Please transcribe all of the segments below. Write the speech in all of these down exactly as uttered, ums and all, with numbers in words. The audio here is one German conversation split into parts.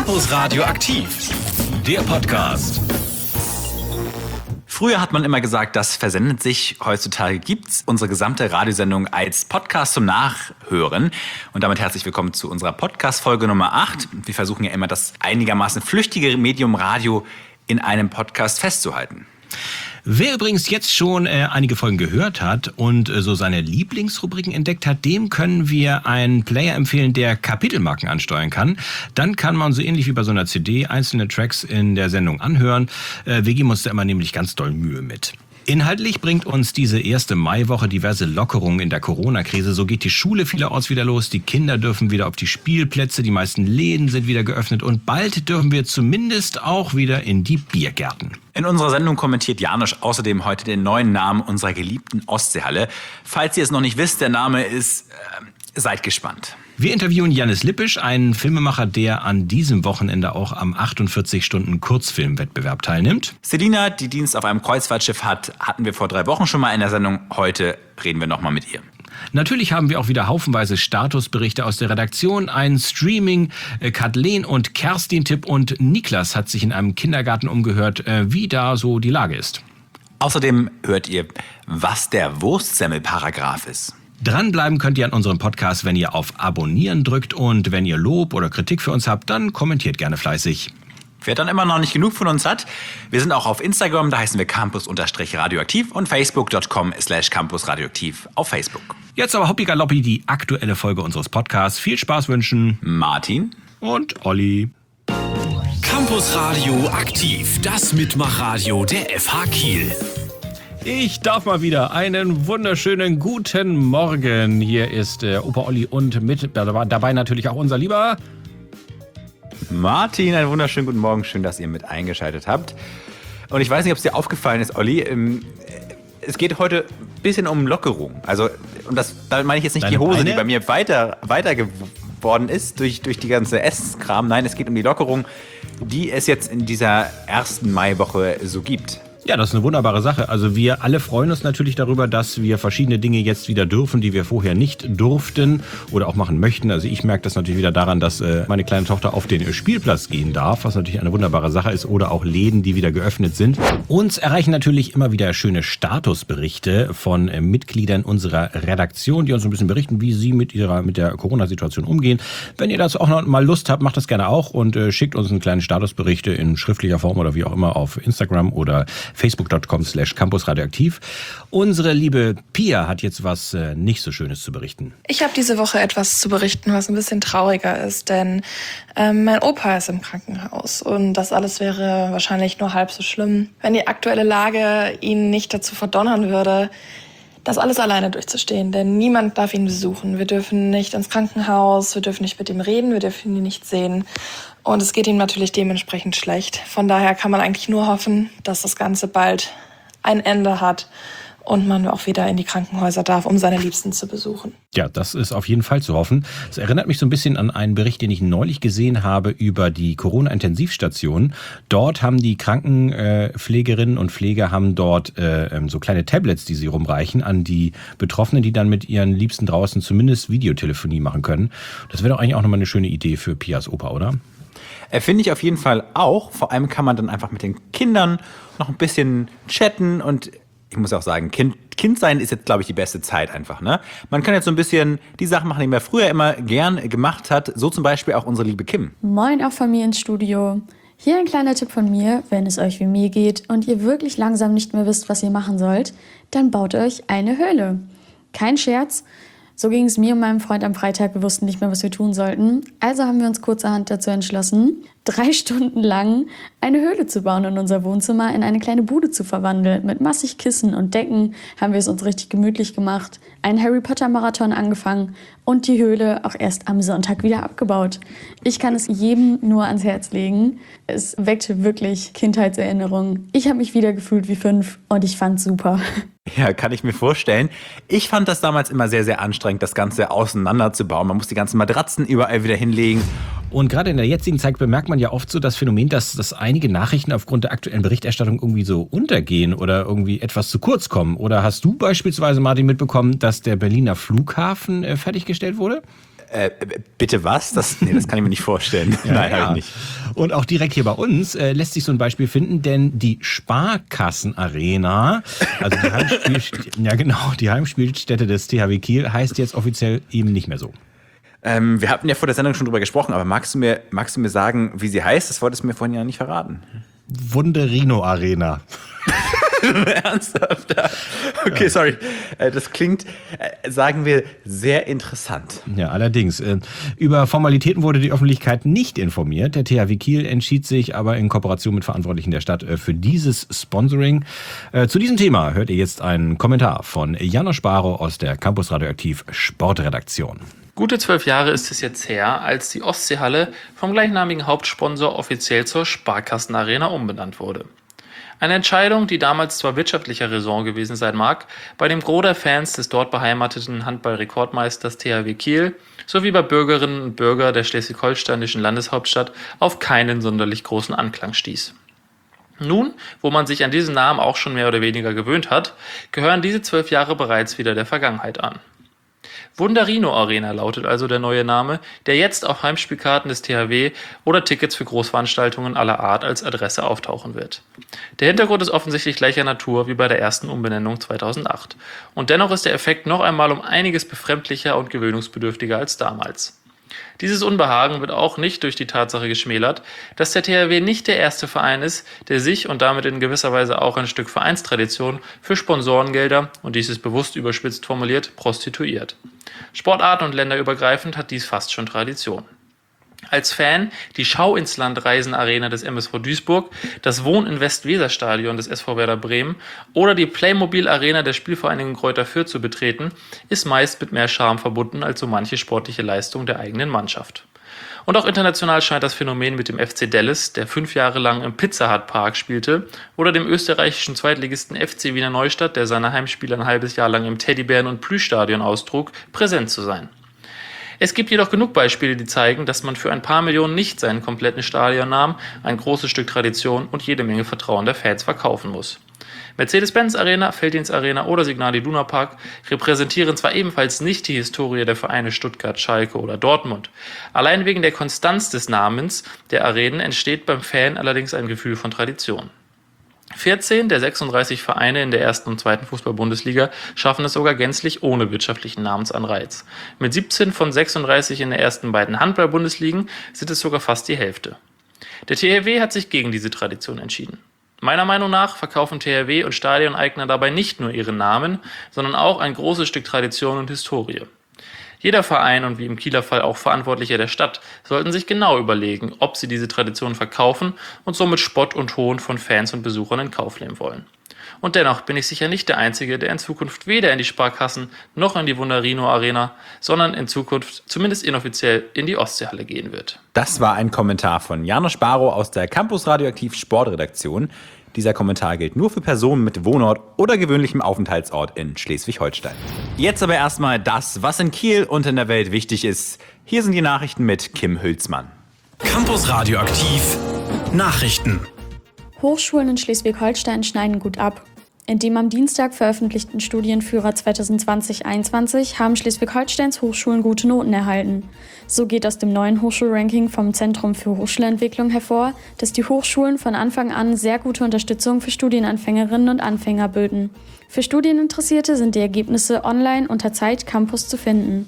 Campus Radio aktiv, der Podcast. Früher hat man immer gesagt, das versendet sich. Heutzutage gibt's unsere gesamte Radiosendung als Podcast zum Nachhören. Und damit herzlich willkommen zu unserer Podcast-Folge Nummer acht. Wir versuchen ja immer, das einigermaßen flüchtige Medium Radio in einem Podcast festzuhalten. Wer übrigens jetzt schon äh, einige Folgen gehört hat und äh, so seine Lieblingsrubriken entdeckt hat, dem können wir einen Player empfehlen, der Kapitelmarken ansteuern kann. Dann kann man so ähnlich wie bei so einer C D einzelne Tracks in der Sendung anhören. Äh, wir geben uns da immer nämlich ganz doll Mühe mit. Inhaltlich bringt uns diese erste Maiwoche diverse Lockerungen in der Corona-Krise. So geht die Schule vielerorts wieder los, die Kinder dürfen wieder auf die Spielplätze, die meisten Läden sind wieder geöffnet und bald dürfen wir zumindest auch wieder in die Biergärten. In unserer Sendung kommentiert Janusz außerdem heute den neuen Namen unserer geliebten Ostseehalle. Falls ihr es noch nicht wisst, der Name ist... Äh, seid gespannt. Wir interviewen Janis Lippisch, einen Filmemacher, der an diesem Wochenende auch am achtundvierzig Stunden Kurzfilmwettbewerb teilnimmt. Selina, die Dienst auf einem Kreuzfahrtschiff hat, hatten wir vor drei Wochen schon mal in der Sendung. Heute reden wir nochmal mit ihr. Natürlich haben wir auch wieder haufenweise Statusberichte aus der Redaktion, ein Streaming, Kathleen und Kerstin-Tipp und Niklas hat sich in einem Kindergarten umgehört, wie da so die Lage ist. Außerdem hört ihr, was der Wurstsemmel-Paragraph ist. Dranbleiben könnt ihr an unserem Podcast, wenn ihr auf Abonnieren drückt und wenn ihr Lob oder Kritik für uns habt, dann kommentiert gerne fleißig. Wer dann immer noch nicht genug von uns hat, wir sind auch auf Instagram, da heißen wir campus-radioaktiv und facebook punkt com slash campusradioaktiv auf Facebook. Jetzt aber hoppi galoppi die aktuelle Folge unseres Podcasts. Viel Spaß wünschen Martin und Olli. Campus Radio aktiv, das Mitmachradio der F H Kiel. Ich darf mal wieder einen wunderschönen guten Morgen. Hier ist äh, Opa Olli und mit dabei natürlich auch unser lieber Martin. Einen wunderschönen guten Morgen. Schön, dass ihr mit eingeschaltet habt. Und ich weiß nicht, ob es dir aufgefallen ist, Olli. Ähm, es geht heute ein bisschen um Lockerung. Also, und das, damit meine ich jetzt nicht Deine die Hose, Beine? die bei mir weiter, weiter geworden ist durch, durch die ganze Esskram. Nein, es geht um die Lockerung, die es jetzt in dieser ersten Maiwoche so gibt. Ja, das ist eine wunderbare Sache. Also wir alle freuen uns natürlich darüber, dass wir verschiedene Dinge jetzt wieder dürfen, die wir vorher nicht durften oder auch machen möchten. Also ich merke das natürlich wieder daran, dass äh, meine kleine Tochter auf den Spielplatz gehen darf, was natürlich eine wunderbare Sache ist, oder auch Läden, die wieder geöffnet sind. Uns erreichen natürlich immer wieder schöne Statusberichte von äh, Mitgliedern unserer Redaktion, die uns ein bisschen berichten, wie sie mit ihrer mit der Corona-Situation umgehen. Wenn ihr dazu auch noch mal Lust habt, macht das gerne auch und äh, schickt uns einen kleinen Statusberichte in schriftlicher Form oder wie auch immer auf Instagram oder facebook punkt com slash campusradioaktiv. Unsere liebe Pia hat jetzt was äh, nicht so Schönes zu berichten. Ich habe diese Woche etwas zu berichten, was ein bisschen trauriger ist, denn ähm, mein Opa ist im Krankenhaus und das alles wäre wahrscheinlich nur halb so schlimm, wenn die aktuelle Lage ihn nicht dazu verdonnern würde, das alles alleine durchzustehen, denn niemand darf ihn besuchen. Wir dürfen nicht ins Krankenhaus, wir dürfen nicht mit ihm reden, wir dürfen ihn nicht sehen. Und es geht ihm natürlich dementsprechend schlecht. Von daher kann man eigentlich nur hoffen, dass das Ganze bald ein Ende hat und man auch wieder in die Krankenhäuser darf, um seine Liebsten zu besuchen. Ja, das ist auf jeden Fall zu hoffen. Es erinnert mich so ein bisschen an einen Bericht, den ich neulich gesehen habe über die Corona-Intensivstation. Dort haben die Krankenpflegerinnen und Pfleger haben dort äh, so kleine Tablets, die sie rumreichen an die Betroffenen, die dann mit ihren Liebsten draußen zumindest Videotelefonie machen können. Das wäre doch eigentlich auch nochmal eine schöne Idee für Pias Opa, oder? Finde ich auf jeden Fall auch. Vor allem kann man dann einfach mit den Kindern noch ein bisschen chatten und ich muss auch sagen, Kind, Kind sein ist jetzt, glaube ich, die beste Zeit einfach, ne? Man kann jetzt so ein bisschen die Sachen machen, die man früher immer gern gemacht hat. So zum Beispiel auch unsere liebe Kim. Moin auch von mir ins Studio. Hier ein kleiner Tipp von mir, wenn es euch wie mir geht und ihr wirklich langsam nicht mehr wisst, was ihr machen sollt, dann baut euch eine Höhle. Kein Scherz. So ging es mir und meinem Freund am Freitag. Wir wussten nicht mehr, was wir tun sollten. Also haben wir uns kurzerhand dazu entschlossen, drei Stunden lang eine Höhle zu bauen und unser Wohnzimmer in eine kleine Bude zu verwandeln. Mit massig Kissen und Decken haben wir es uns richtig gemütlich gemacht, einen Harry-Potter-Marathon angefangen und die Höhle auch erst am Sonntag wieder abgebaut. Ich kann es jedem nur ans Herz legen. Es weckte wirklich Kindheitserinnerungen. Ich habe mich wieder gefühlt wie fünf und ich fand's super. Ja, kann ich mir vorstellen. Ich fand das damals immer sehr, sehr anstrengend, das Ganze auseinanderzubauen. Man muss die ganzen Matratzen überall wieder hinlegen. Und gerade in der jetzigen Zeit bemerkt man ja oft so das Phänomen, dass, dass einige Nachrichten aufgrund der aktuellen Berichterstattung irgendwie so untergehen oder irgendwie etwas zu kurz kommen. Oder hast du beispielsweise, Martin, mitbekommen, dass der Berliner Flughafen äh, fertiggestellt wurde? Äh, bitte was? Das, nee, das kann ich mir nicht vorstellen. Ja, Nein, ja. habe ich nicht. Und auch direkt hier bei uns äh, lässt sich so ein Beispiel finden, denn die Sparkassenarena, also die, Heimspielst- ja, genau, die Heimspielstätte des T H W Kiel, heißt jetzt offiziell eben nicht mehr so. Ähm, wir hatten ja vor der Sendung schon drüber gesprochen, aber magst du mir, magst du mir sagen, wie sie heißt? Das wolltest du mir vorhin ja nicht verraten. Wunderino Arena. Ernsthaft? Okay, ja. sorry. Das klingt, sagen wir, sehr interessant. Ja, allerdings. Über Formalitäten wurde die Öffentlichkeit nicht informiert. Der T H W Kiel entschied sich aber in Kooperation mit Verantwortlichen der Stadt für dieses Sponsoring. Zu diesem Thema hört ihr jetzt einen Kommentar von Janosch Barrow aus der Campus Radioaktiv Sportredaktion. Gute zwölf Jahre ist es jetzt her, als die Ostseehalle vom gleichnamigen Hauptsponsor offiziell zur Sparkassenarena umbenannt wurde. Eine Entscheidung, die damals zwar wirtschaftlicher Raison gewesen sein mag, bei dem Gros der Fans des dort beheimateten Handball-Rekordmeisters T H W Kiel sowie bei Bürgerinnen und Bürgern der schleswig-holsteinischen Landeshauptstadt auf keinen sonderlich großen Anklang stieß. Nun, wo man sich an diesen Namen auch schon mehr oder weniger gewöhnt hat, gehören diese zwölf Jahre bereits wieder der Vergangenheit an. Wunderino Arena lautet also der neue Name, der jetzt auf Heimspielkarten des T H W oder Tickets für Großveranstaltungen aller Art als Adresse auftauchen wird. Der Hintergrund ist offensichtlich gleicher Natur wie bei der ersten Umbenennung zweitausendacht. Und dennoch ist der Effekt noch einmal um einiges befremdlicher und gewöhnungsbedürftiger als damals. Dieses Unbehagen wird auch nicht durch die Tatsache geschmälert, dass der T H W nicht der erste Verein ist, der sich und damit in gewisser Weise auch ein Stück Vereinstradition für Sponsorengelder, und dies ist bewusst überspitzt formuliert, prostituiert. Sportarten- und länderübergreifend hat dies fast schon Tradition. Als Fan die Schau ins Land Reisen Arena des M S V Duisburg, das Wohn-in-West-Weser-Stadion des S V Werder Bremen oder die Playmobil Arena der Spielvereinigung Greuther Fürth zu betreten, ist meist mit mehr Charme verbunden als so manche sportliche Leistung der eigenen Mannschaft. Und auch international scheint das Phänomen mit dem F C Dallas, der fünf Jahre lang im Pizza Hut Park spielte, oder dem österreichischen Zweitligisten F C Wiener Neustadt, der seine Heimspiele ein halbes Jahr lang im Teddybären- und Plüschstadion austrug, präsent zu sein. Es gibt jedoch genug Beispiele, die zeigen, dass man für ein paar Millionen nicht seinen kompletten Stadionnamen, ein großes Stück Tradition und jede Menge Vertrauen der Fans verkaufen muss. Mercedes-Benz Arena, Felddienst Arena oder Signal Iduna Park repräsentieren zwar ebenfalls nicht die Historie der Vereine Stuttgart, Schalke oder Dortmund. Allein wegen der Konstanz des Namens der Arenen entsteht beim Fan allerdings ein Gefühl von Tradition. vierzehn der sechsunddreißig Vereine in der ersten und zweiten Fußball-Bundesliga schaffen es sogar gänzlich ohne wirtschaftlichen Namensanreiz. Mit siebzehn von sechsunddreißig in der ersten beiden Handball-Bundesligen sind es sogar fast die Hälfte. Der T H W hat sich gegen diese Tradition entschieden. Meiner Meinung nach verkaufen T H W und Stadioneigner dabei nicht nur ihren Namen, sondern auch ein großes Stück Tradition und Historie. Jeder Verein und wie im Kieler Fall auch Verantwortliche der Stadt sollten sich genau überlegen, ob sie diese Tradition verkaufen und somit Spott und Hohn von Fans und Besuchern in Kauf nehmen wollen. Und dennoch bin ich sicher nicht der Einzige, der in Zukunft weder in die Sparkassen noch in die Wunderino Arena, sondern in Zukunft zumindest inoffiziell in die Ostseehalle gehen wird. Das war ein Kommentar von Janosch Barrow aus der Campus Radioaktiv Sportredaktion. Dieser Kommentar gilt nur für Personen mit Wohnort oder gewöhnlichem Aufenthaltsort in Schleswig-Holstein. Jetzt aber erstmal das, was in Kiel und in der Welt wichtig ist. Hier sind die Nachrichten mit Kim Hülsmann. Campus Radioaktiv Nachrichten. Hochschulen in Schleswig-Holstein schneiden gut ab. In dem am Dienstag veröffentlichten Studienführer zwanzig zwanzig einundzwanzig haben Schleswig-Holsteins Hochschulen gute Noten erhalten. So geht aus dem neuen Hochschulranking vom Zentrum für Hochschulentwicklung hervor, dass die Hochschulen von Anfang an sehr gute Unterstützung für Studienanfängerinnen und Anfänger böten. Für Studieninteressierte sind die Ergebnisse online unter Zeit Campus zu finden.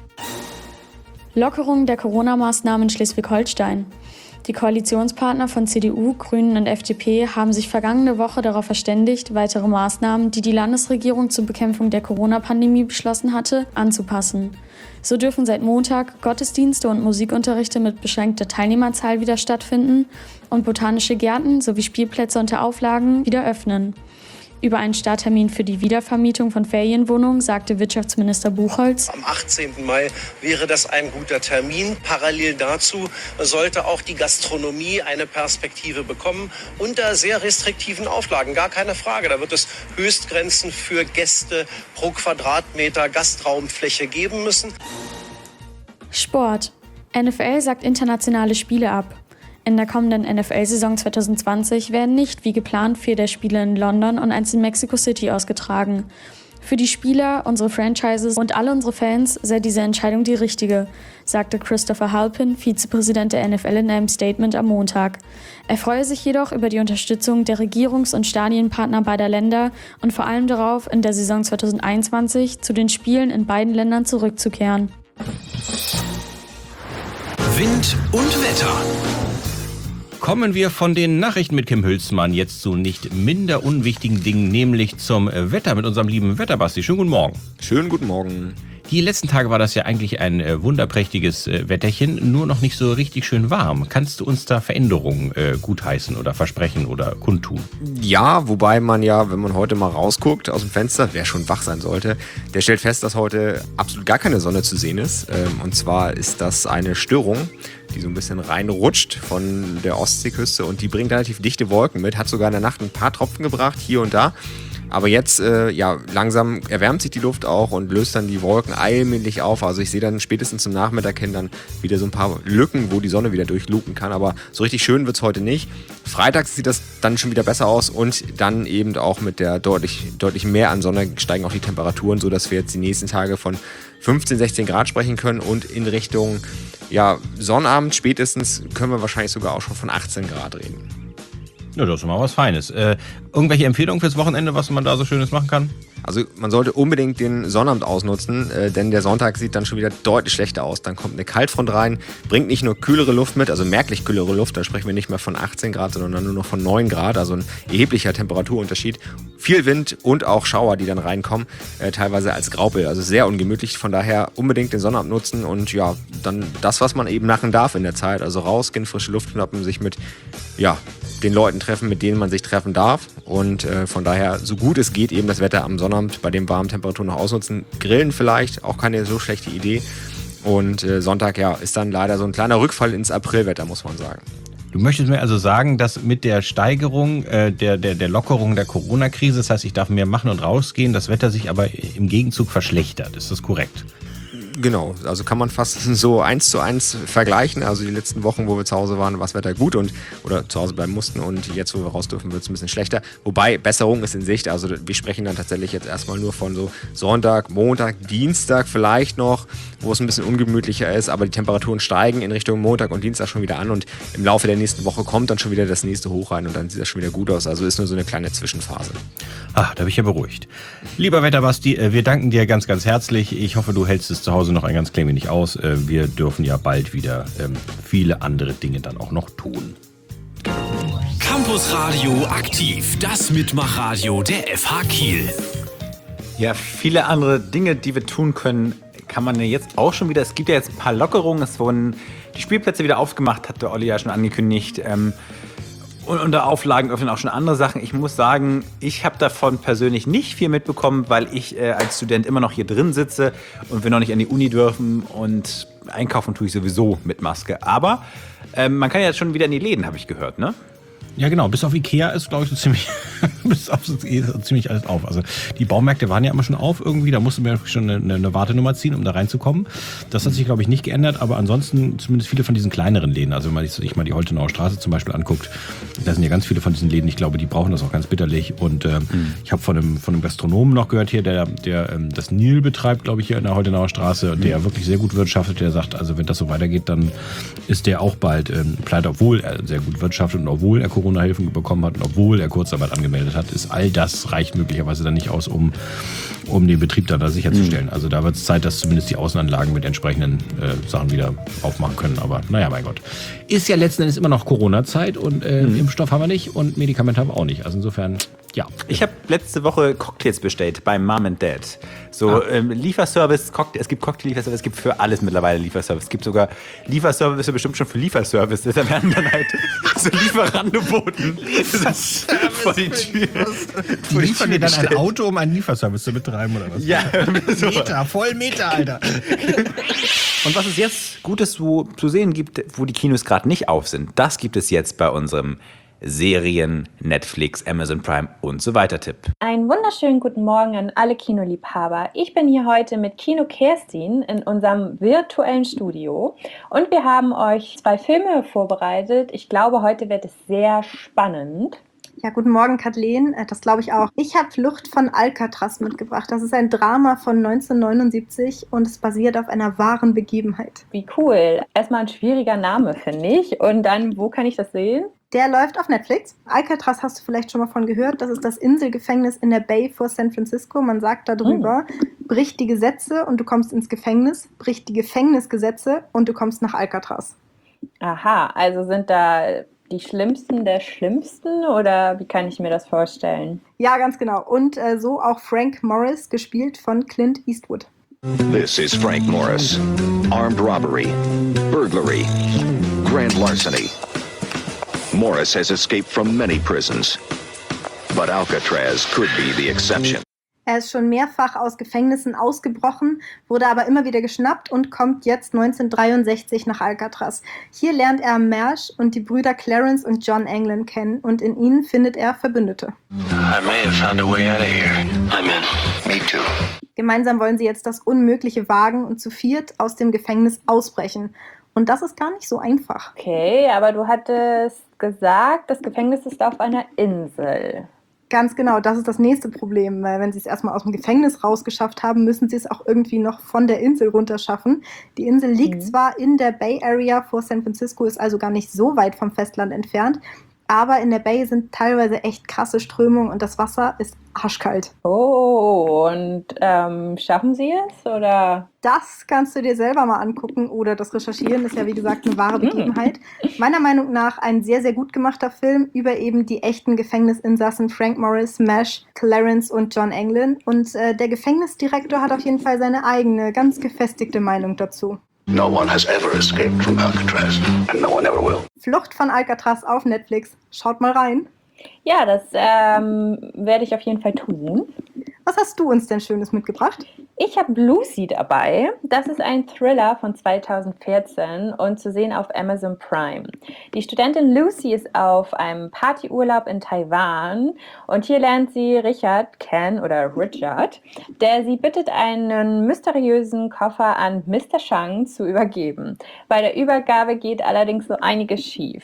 Lockerung der Corona-Maßnahmen in Schleswig-Holstein. Die Koalitionspartner von C D U, Grünen und F D P haben sich vergangene Woche darauf verständigt, weitere Maßnahmen, die die Landesregierung zur Bekämpfung der Corona-Pandemie beschlossen hatte, anzupassen. So dürfen seit Montag Gottesdienste und Musikunterrichte mit beschränkter Teilnehmerzahl wieder stattfinden und botanische Gärten sowie Spielplätze unter Auflagen wieder öffnen. Über einen Starttermin für die Wiedervermietung von Ferienwohnungen sagte Wirtschaftsminister Buchholz: Am achtzehnten Mai wäre das ein guter Termin. Parallel dazu sollte auch die Gastronomie eine Perspektive bekommen, unter sehr restriktiven Auflagen, gar keine Frage. Da wird es Höchstgrenzen für Gäste pro Quadratmeter Gastraumfläche geben müssen. Sport. N F L sagt internationale Spiele ab. In der kommenden N F L-Saison zwanzig zwanzig werden nicht wie geplant vier der Spiele in London und eins in Mexico City ausgetragen. Für die Spieler, unsere Franchises und alle unsere Fans sei diese Entscheidung die richtige, sagte Christopher Halpin, Vizepräsident der N F L, in einem Statement am Montag. Er freue sich jedoch über die Unterstützung der Regierungs- und Stadienpartner beider Länder und vor allem darauf, in der Saison zwanzig einundzwanzig zu den Spielen in beiden Ländern zurückzukehren. Wind und Wetter. Kommen wir von den Nachrichten mit Kim Hülsmann jetzt zu nicht minder unwichtigen Dingen, nämlich zum Wetter mit unserem lieben Wetterbasti. Schönen guten Morgen. Schönen guten Morgen. Die letzten Tage war das ja eigentlich ein äh, wunderprächtiges äh, Wetterchen, nur noch nicht so richtig schön warm. Kannst du uns da Veränderungen äh, gutheißen oder versprechen oder kundtun? Ja, wobei man ja, wenn man heute mal rausguckt aus dem Fenster, wer schon wach sein sollte, der stellt fest, dass heute absolut gar keine Sonne zu sehen ist. Ähm, und zwar ist das eine Störung, die so ein bisschen reinrutscht von der Ostseeküste und die bringt relativ dichte Wolken mit, hat sogar in der Nacht ein paar Tropfen gebracht, hier und da. Aber jetzt, äh, ja, langsam erwärmt sich die Luft auch und löst dann die Wolken allmählich auf. Also ich sehe dann spätestens zum Nachmittag hin dann wieder so ein paar Lücken, wo die Sonne wieder durchluken kann. Aber so richtig schön wird's heute nicht. Freitags sieht das dann schon wieder besser aus und dann eben auch mit der deutlich, deutlich mehr an Sonne steigen auch die Temperaturen, sodass wir jetzt die nächsten Tage von fünfzehn, sechzehn Grad sprechen können und in Richtung, ja, Sonnabend spätestens können wir wahrscheinlich sogar auch schon von achtzehn Grad reden. Ja, das ist mal was Feines. Äh, irgendwelche Empfehlungen fürs Wochenende, was man da so Schönes machen kann? Also man sollte unbedingt den Sonnabend ausnutzen, äh, denn der Sonntag sieht dann schon wieder deutlich schlechter aus. Dann kommt eine Kaltfront rein, bringt nicht nur kühlere Luft mit, also merklich kühlere Luft, da sprechen wir nicht mehr von achtzehn Grad, sondern dann nur noch von neun Grad, also ein erheblicher Temperaturunterschied. Viel Wind und auch Schauer, die dann reinkommen, äh, teilweise als Graupel, also sehr ungemütlich. Von daher unbedingt den Sonnabend nutzen und ja, dann das, was man eben machen darf in der Zeit, also rausgehen, frische Luft schnappen, sich mit, ja, den Leuten treffen, mit denen man sich treffen darf und äh, von daher so gut es geht eben das Wetter am Sonnabend bei den warmen Temperaturen noch ausnutzen. Grillen vielleicht, auch keine so schlechte Idee und äh, Sonntag, ja, ist dann leider so ein kleiner Rückfall ins Aprilwetter, muss man sagen. Du möchtest mir also sagen, dass mit der Steigerung, äh, der, der, der Lockerung der Corona-Krise, das heißt, ich darf mehr machen und rausgehen, das Wetter sich aber im Gegenzug verschlechtert. Ist das korrekt? Genau, also kann man fast so eins zu eins vergleichen. Also die letzten Wochen, wo wir zu Hause waren, war das Wetter gut und oder zu Hause bleiben mussten und jetzt, wo wir raus dürfen, wird es ein bisschen schlechter. Wobei Besserung ist in Sicht. Also wir sprechen dann tatsächlich jetzt erstmal nur von so Sonntag, Montag, Dienstag vielleicht noch, wo es ein bisschen ungemütlicher ist, aber die Temperaturen steigen in Richtung Montag und Dienstag schon wieder an und im Laufe der nächsten Woche kommt dann schon wieder das nächste Hoch rein und dann sieht das schon wieder gut aus. Also ist nur so eine kleine Zwischenphase. Ah, da bin ich ja beruhigt. Lieber Wetterbasti, wir danken dir ganz, ganz herzlich. Ich hoffe, du hältst es zu Hause noch ein ganz klein wenig aus. Wir dürfen ja bald wieder ähm, viele andere Dinge dann auch noch tun. Campus Radio aktiv, das Mitmachradio der F H Kiel. Ja, viele andere Dinge, die wir tun können, kann man ja jetzt auch schon wieder. Es gibt ja jetzt ein paar Lockerungen. Es wurden die Spielplätze wieder aufgemacht, hat der Olli ja schon angekündigt. Ähm, Und unter Auflagen öffnen auch schon andere Sachen. Ich muss sagen, ich habe davon persönlich nicht viel mitbekommen, weil ich äh, als Student immer noch hier drin sitze und wir noch nicht an die Uni dürfen. Und einkaufen tue ich sowieso mit Maske. Aber äh, man kann ja jetzt schon wieder in die Läden, habe ich gehört, ne? Ja, genau. Bis auf Ikea ist, glaube ich, so ziemlich, bis auf so ziemlich alles auf. Also die Baumärkte waren ja immer schon auf irgendwie. Da musste man schon eine, eine Wartenummer ziehen, um da reinzukommen. Das hat sich, glaube ich, nicht geändert. Aber ansonsten zumindest viele von diesen kleineren Läden. Also wenn man sich mal die Holtenauer Straße zum Beispiel anguckt, da sind ja ganz viele von diesen Läden. Ich glaube, die brauchen das auch ganz bitterlich. Und äh, mhm. ich habe von einem, von einem Gastronomen noch gehört hier, der, der ähm, das Nil betreibt, glaube ich, hier in der Holtenauer Straße. Mhm. Der wirklich sehr gut wirtschaftet. Der sagt, also wenn das so weitergeht, dann ist der auch bald ähm, pleite, obwohl er sehr gut wirtschaftet und obwohl er Corona-Hilfen bekommen hat und obwohl er Kurzarbeit angemeldet hat, ist all das reicht möglicherweise dann nicht aus, um, um den Betrieb dann da sicherzustellen. Mhm. Also da wird es Zeit, dass zumindest die Außenanlagen mit entsprechenden äh, Sachen wieder aufmachen können. Aber naja, mein Gott. Ist ja letzten Endes immer noch Corona-Zeit und äh, mhm. Impfstoff haben wir nicht und Medikamente haben wir auch nicht. Also insofern, ja. Ich habe letzte Woche Cocktails bestellt bei Mom and Dad. So ah. ähm, Lieferservice, Cocktail, es gibt Cocktail-Lieferservice, es gibt für alles mittlerweile Lieferservice. Es gibt sogar Lieferservice, ja bestimmt schon für Lieferservice. Da werden dann halt so Lieferangeboten vor die Tür. Die liefern dir dann ein Auto, um einen Lieferservice zu betreiben oder was? Ja, so. Meter, voll Meter, Alter. Und was es jetzt Gutes zu, zu sehen gibt, wo die Kinos gerade nicht auf sind, das gibt es jetzt bei unserem Serien, Netflix, Amazon Prime und so weiter Tipp. Einen wunderschönen guten Morgen an alle Kinoliebhaber. Ich bin hier heute mit Kino Kerstin in unserem virtuellen Studio und wir haben euch zwei Filme vorbereitet. Ich glaube, heute wird es sehr spannend. Ja, guten Morgen, Kathleen. Äh, Das glaube ich auch. Ich habe Flucht von Alcatraz mitgebracht. Das ist ein Drama von neunzehnhundertneunundsiebzig und es basiert auf einer wahren Begebenheit. Wie cool. Erstmal ein schwieriger Name, finde ich. Und dann, wo kann ich das sehen? Der läuft auf Netflix. Alcatraz hast du vielleicht schon mal von gehört. Das ist das Inselgefängnis in der Bay vor San Francisco. Man sagt darüber, mm. brich die Gesetze und du kommst ins Gefängnis, brich die Gefängnisgesetze und du kommst nach Alcatraz. Aha, also sind da die Schlimmsten der Schlimmsten oder wie kann ich mir das vorstellen? Ja, ganz genau. Und äh, so auch Frank Morris, gespielt von Clint Eastwood. This is Frank Morris. Armed robbery, burglary, grand larceny. Morris has escaped from many prisons, but Alcatraz could be the exception. Er ist schon mehrfach aus Gefängnissen ausgebrochen, wurde aber immer wieder geschnappt und kommt jetzt neunzehnhundertdreiundsechzig nach Alcatraz. Hier lernt er Mersch und die Brüder Clarence und John Anglin kennen und in ihnen findet er Verbündete. I may have found a way out of here. I'm in. Me too. Gemeinsam wollen sie jetzt das Unmögliche wagen und zu viert aus dem Gefängnis ausbrechen. Und das ist gar nicht so einfach. Okay, aber du hattest gesagt, das Gefängnis ist auf einer Insel. Ganz genau, das ist das nächste Problem, weil wenn sie es erstmal aus dem Gefängnis rausgeschafft haben, müssen sie es auch irgendwie noch von der Insel runterschaffen. Die Insel liegt mhm. zwar in der Bay Area vor San Francisco, ist also gar nicht so weit vom Festland entfernt, aber in der Bay sind teilweise echt krasse Strömungen und das Wasser ist arschkalt. Oh, und ähm, schaffen sie es, oder? Das kannst du dir selber mal angucken oder das Recherchieren, ist ja wie gesagt eine wahre Begebenheit. Meiner Meinung nach ein sehr, sehr gut gemachter Film über eben die echten Gefängnisinsassen Frank Morris, Mersch, Clarence und John Anglin. Und äh, der Gefängnisdirektor hat auf jeden Fall seine eigene, ganz gefestigte Meinung dazu. No one has ever escaped from Alcatraz, and no one ever will. Flucht von Alcatraz auf Netflix. Schaut mal rein. Ja, das ähm, werde ich auf jeden Fall tun. Was hast du uns denn Schönes mitgebracht? Ich habe Lucy dabei. Das ist ein Thriller von zweitausendvierzehn und zu sehen auf Amazon Prime. Die Studentin Lucy ist auf einem Partyurlaub in Taiwan und hier lernt sie Richard kennen oder Richard, der sie bittet, einen mysteriösen Koffer an Mister Chang zu übergeben. Bei der Übergabe geht allerdings so einiges schief.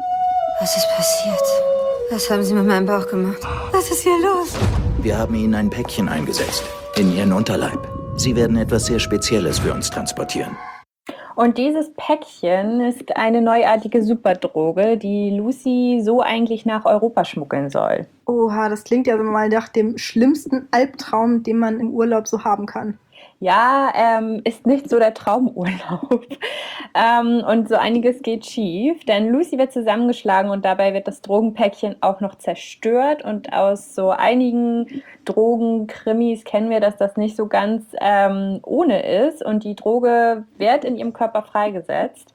Was ist passiert? Was haben Sie mit meinem Bauch gemacht? Was ist hier los? Wir haben Ihnen ein Päckchen eingesetzt. In Ihren Unterleib. Sie werden etwas sehr Spezielles für uns transportieren. Und dieses Päckchen ist eine neuartige Superdroge, die Lucy so eigentlich nach Europa schmuggeln soll. Oha, das klingt ja mal nach dem schlimmsten Albtraum, den man im Urlaub so haben kann. Ja, ähm, ist nicht so der Traumurlaub. ähm, und so einiges geht schief, denn Lucy wird zusammengeschlagen und dabei wird das Drogenpäckchen auch noch zerstört. Und aus so einigen Drogenkrimis kennen wir, dass das nicht so ganz ähm, ohne ist. Und die Droge wird in ihrem Körper freigesetzt.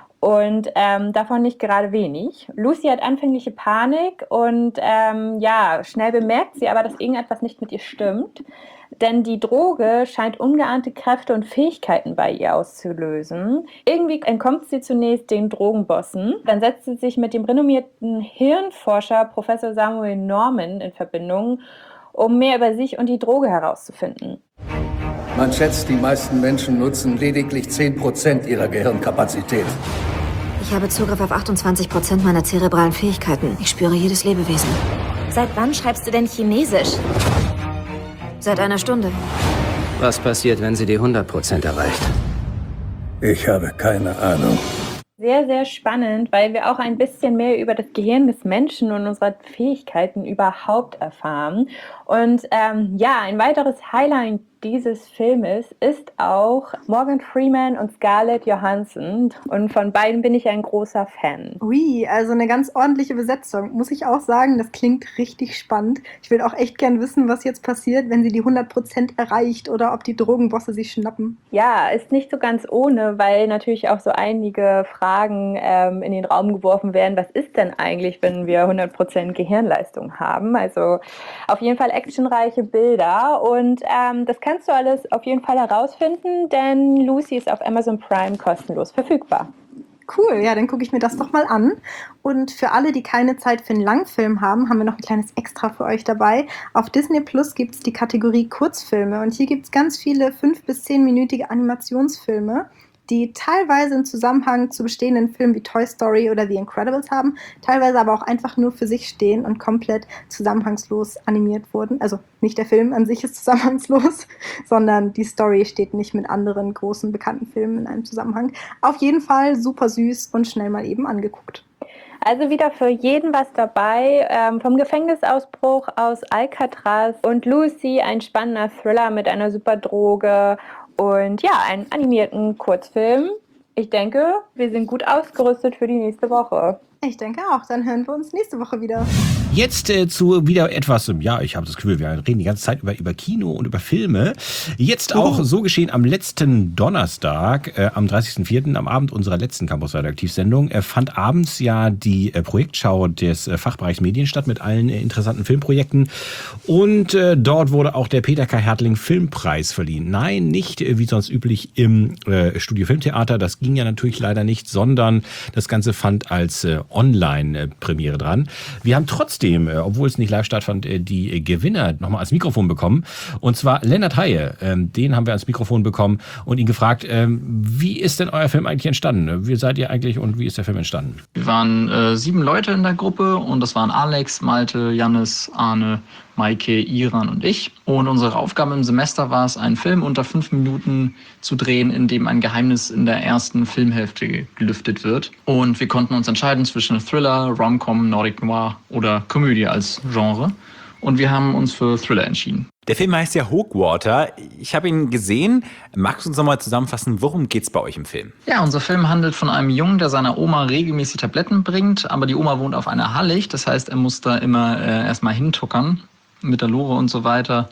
Und ähm, davon nicht gerade wenig. Lucy hat anfängliche Panik und ähm, ja, schnell bemerkt sie aber, dass irgendetwas nicht mit ihr stimmt. Denn die Droge scheint ungeahnte Kräfte und Fähigkeiten bei ihr auszulösen. Irgendwie entkommt sie zunächst den Drogenbossen. Dann setzt sie sich mit dem renommierten Hirnforscher Professor Samuel Norman in Verbindung, um mehr über sich und die Droge herauszufinden. Man schätzt, die meisten Menschen nutzen lediglich zehn Prozent ihrer Gehirnkapazität. Ich habe Zugriff auf achtundzwanzig Prozent meiner zerebralen Fähigkeiten. Ich spüre jedes Lebewesen. Seit wann schreibst du denn Chinesisch? Seit einer Stunde. Was passiert, wenn sie die hundert Prozent erreicht? Ich habe keine Ahnung. Sehr, sehr spannend, weil wir auch ein bisschen mehr über das Gehirn des Menschen und unsere Fähigkeiten überhaupt erfahren. Und ähm, ja, ein weiteres Highlight dieses Filmes ist auch Morgan Freeman und Scarlett Johansson. Und von beiden bin ich ein großer Fan. Ui, also eine ganz ordentliche Besetzung. Muss ich auch sagen, das klingt richtig spannend. Ich will auch echt gern wissen, was jetzt passiert, wenn sie die hundert Prozent erreicht oder ob die Drogenbosse sie schnappen. Ja, ist nicht so ganz ohne, weil natürlich auch so einige Fragen ähm, in den Raum geworfen werden. Was ist denn eigentlich, wenn wir hundert Prozent Gehirnleistung haben? Also auf jeden Fall actionreiche Bilder und ähm, das kannst du alles auf jeden Fall herausfinden, denn Lucy ist auf Amazon Prime kostenlos verfügbar. Cool, ja, dann gucke ich mir das doch mal an. Und für alle, die keine Zeit für einen Langfilm haben, haben wir noch ein kleines Extra für euch dabei. Auf Disney Plus gibt es die Kategorie Kurzfilme und hier gibt es ganz viele fünf- bis zehnminütige Animationsfilme, die teilweise einen Zusammenhang zu bestehenden Filmen wie Toy Story oder The Incredibles haben, teilweise aber auch einfach nur für sich stehen und komplett zusammenhangslos animiert wurden. Also nicht der Film an sich ist zusammenhangslos, sondern die Story steht nicht mit anderen großen bekannten Filmen in einem Zusammenhang. Auf jeden Fall super süß und schnell mal eben angeguckt. Also wieder für jeden was dabei. Ähm, vom Gefängnisausbruch aus Alcatraz und Lucy, ein spannender Thriller mit einer super Droge und ja, einen animierten Kurzfilm. Ich denke, wir sind gut ausgerüstet für die nächste Woche. Ich denke auch. Dann hören wir uns nächste Woche wieder. Jetzt äh, zu wieder etwas, ja, ich habe das Gefühl, wir reden die ganze Zeit über, über Kino und über Filme. Jetzt auch uh. so geschehen am letzten Donnerstag, äh, am dreißigsten vierten, am Abend unserer letzten Campus-Redaktivsendung, äh, fand abends ja die äh, Projektschau des äh, Fachbereichs Medien statt mit allen äh, interessanten Filmprojekten. Und äh, dort wurde auch der Peter K. Hertling Filmpreis verliehen. Nein, nicht äh, wie sonst üblich im äh, Studio Filmtheater, das ging ja natürlich leider nicht, sondern das Ganze fand als äh, Online-Premiere dran. Wir haben trotzdem, obwohl es nicht live stattfand, die Gewinner nochmal ans Mikrofon bekommen. Und zwar Lennart Haie. Den haben wir ans Mikrofon bekommen und ihn gefragt, wie ist denn euer Film eigentlich entstanden? Wie seid ihr eigentlich und wie ist der Film entstanden? Wir waren äh, sieben Leute in der Gruppe und das waren Alex, Malte, Jannis, Arne, Maike, Iran und ich. Und unsere Aufgabe im Semester war es, einen Film unter fünf Minuten zu drehen, in dem ein Geheimnis in der ersten Filmhälfte gelüftet wird. Und wir konnten uns entscheiden zwischen Thriller, Rom-Com, Nordic Noir oder Komödie als Genre. Und wir haben uns für Thriller entschieden. Der Film heißt ja Hochwater. Ich habe ihn gesehen. Magst du uns nochmal zusammenfassen, worum geht's bei euch im Film? Ja, unser Film handelt von einem Jungen, der seiner Oma regelmäßig Tabletten bringt. Aber die Oma wohnt auf einer Hallig. Das heißt, er muss da immer äh, erstmal hintuckern mit der Lore und so weiter,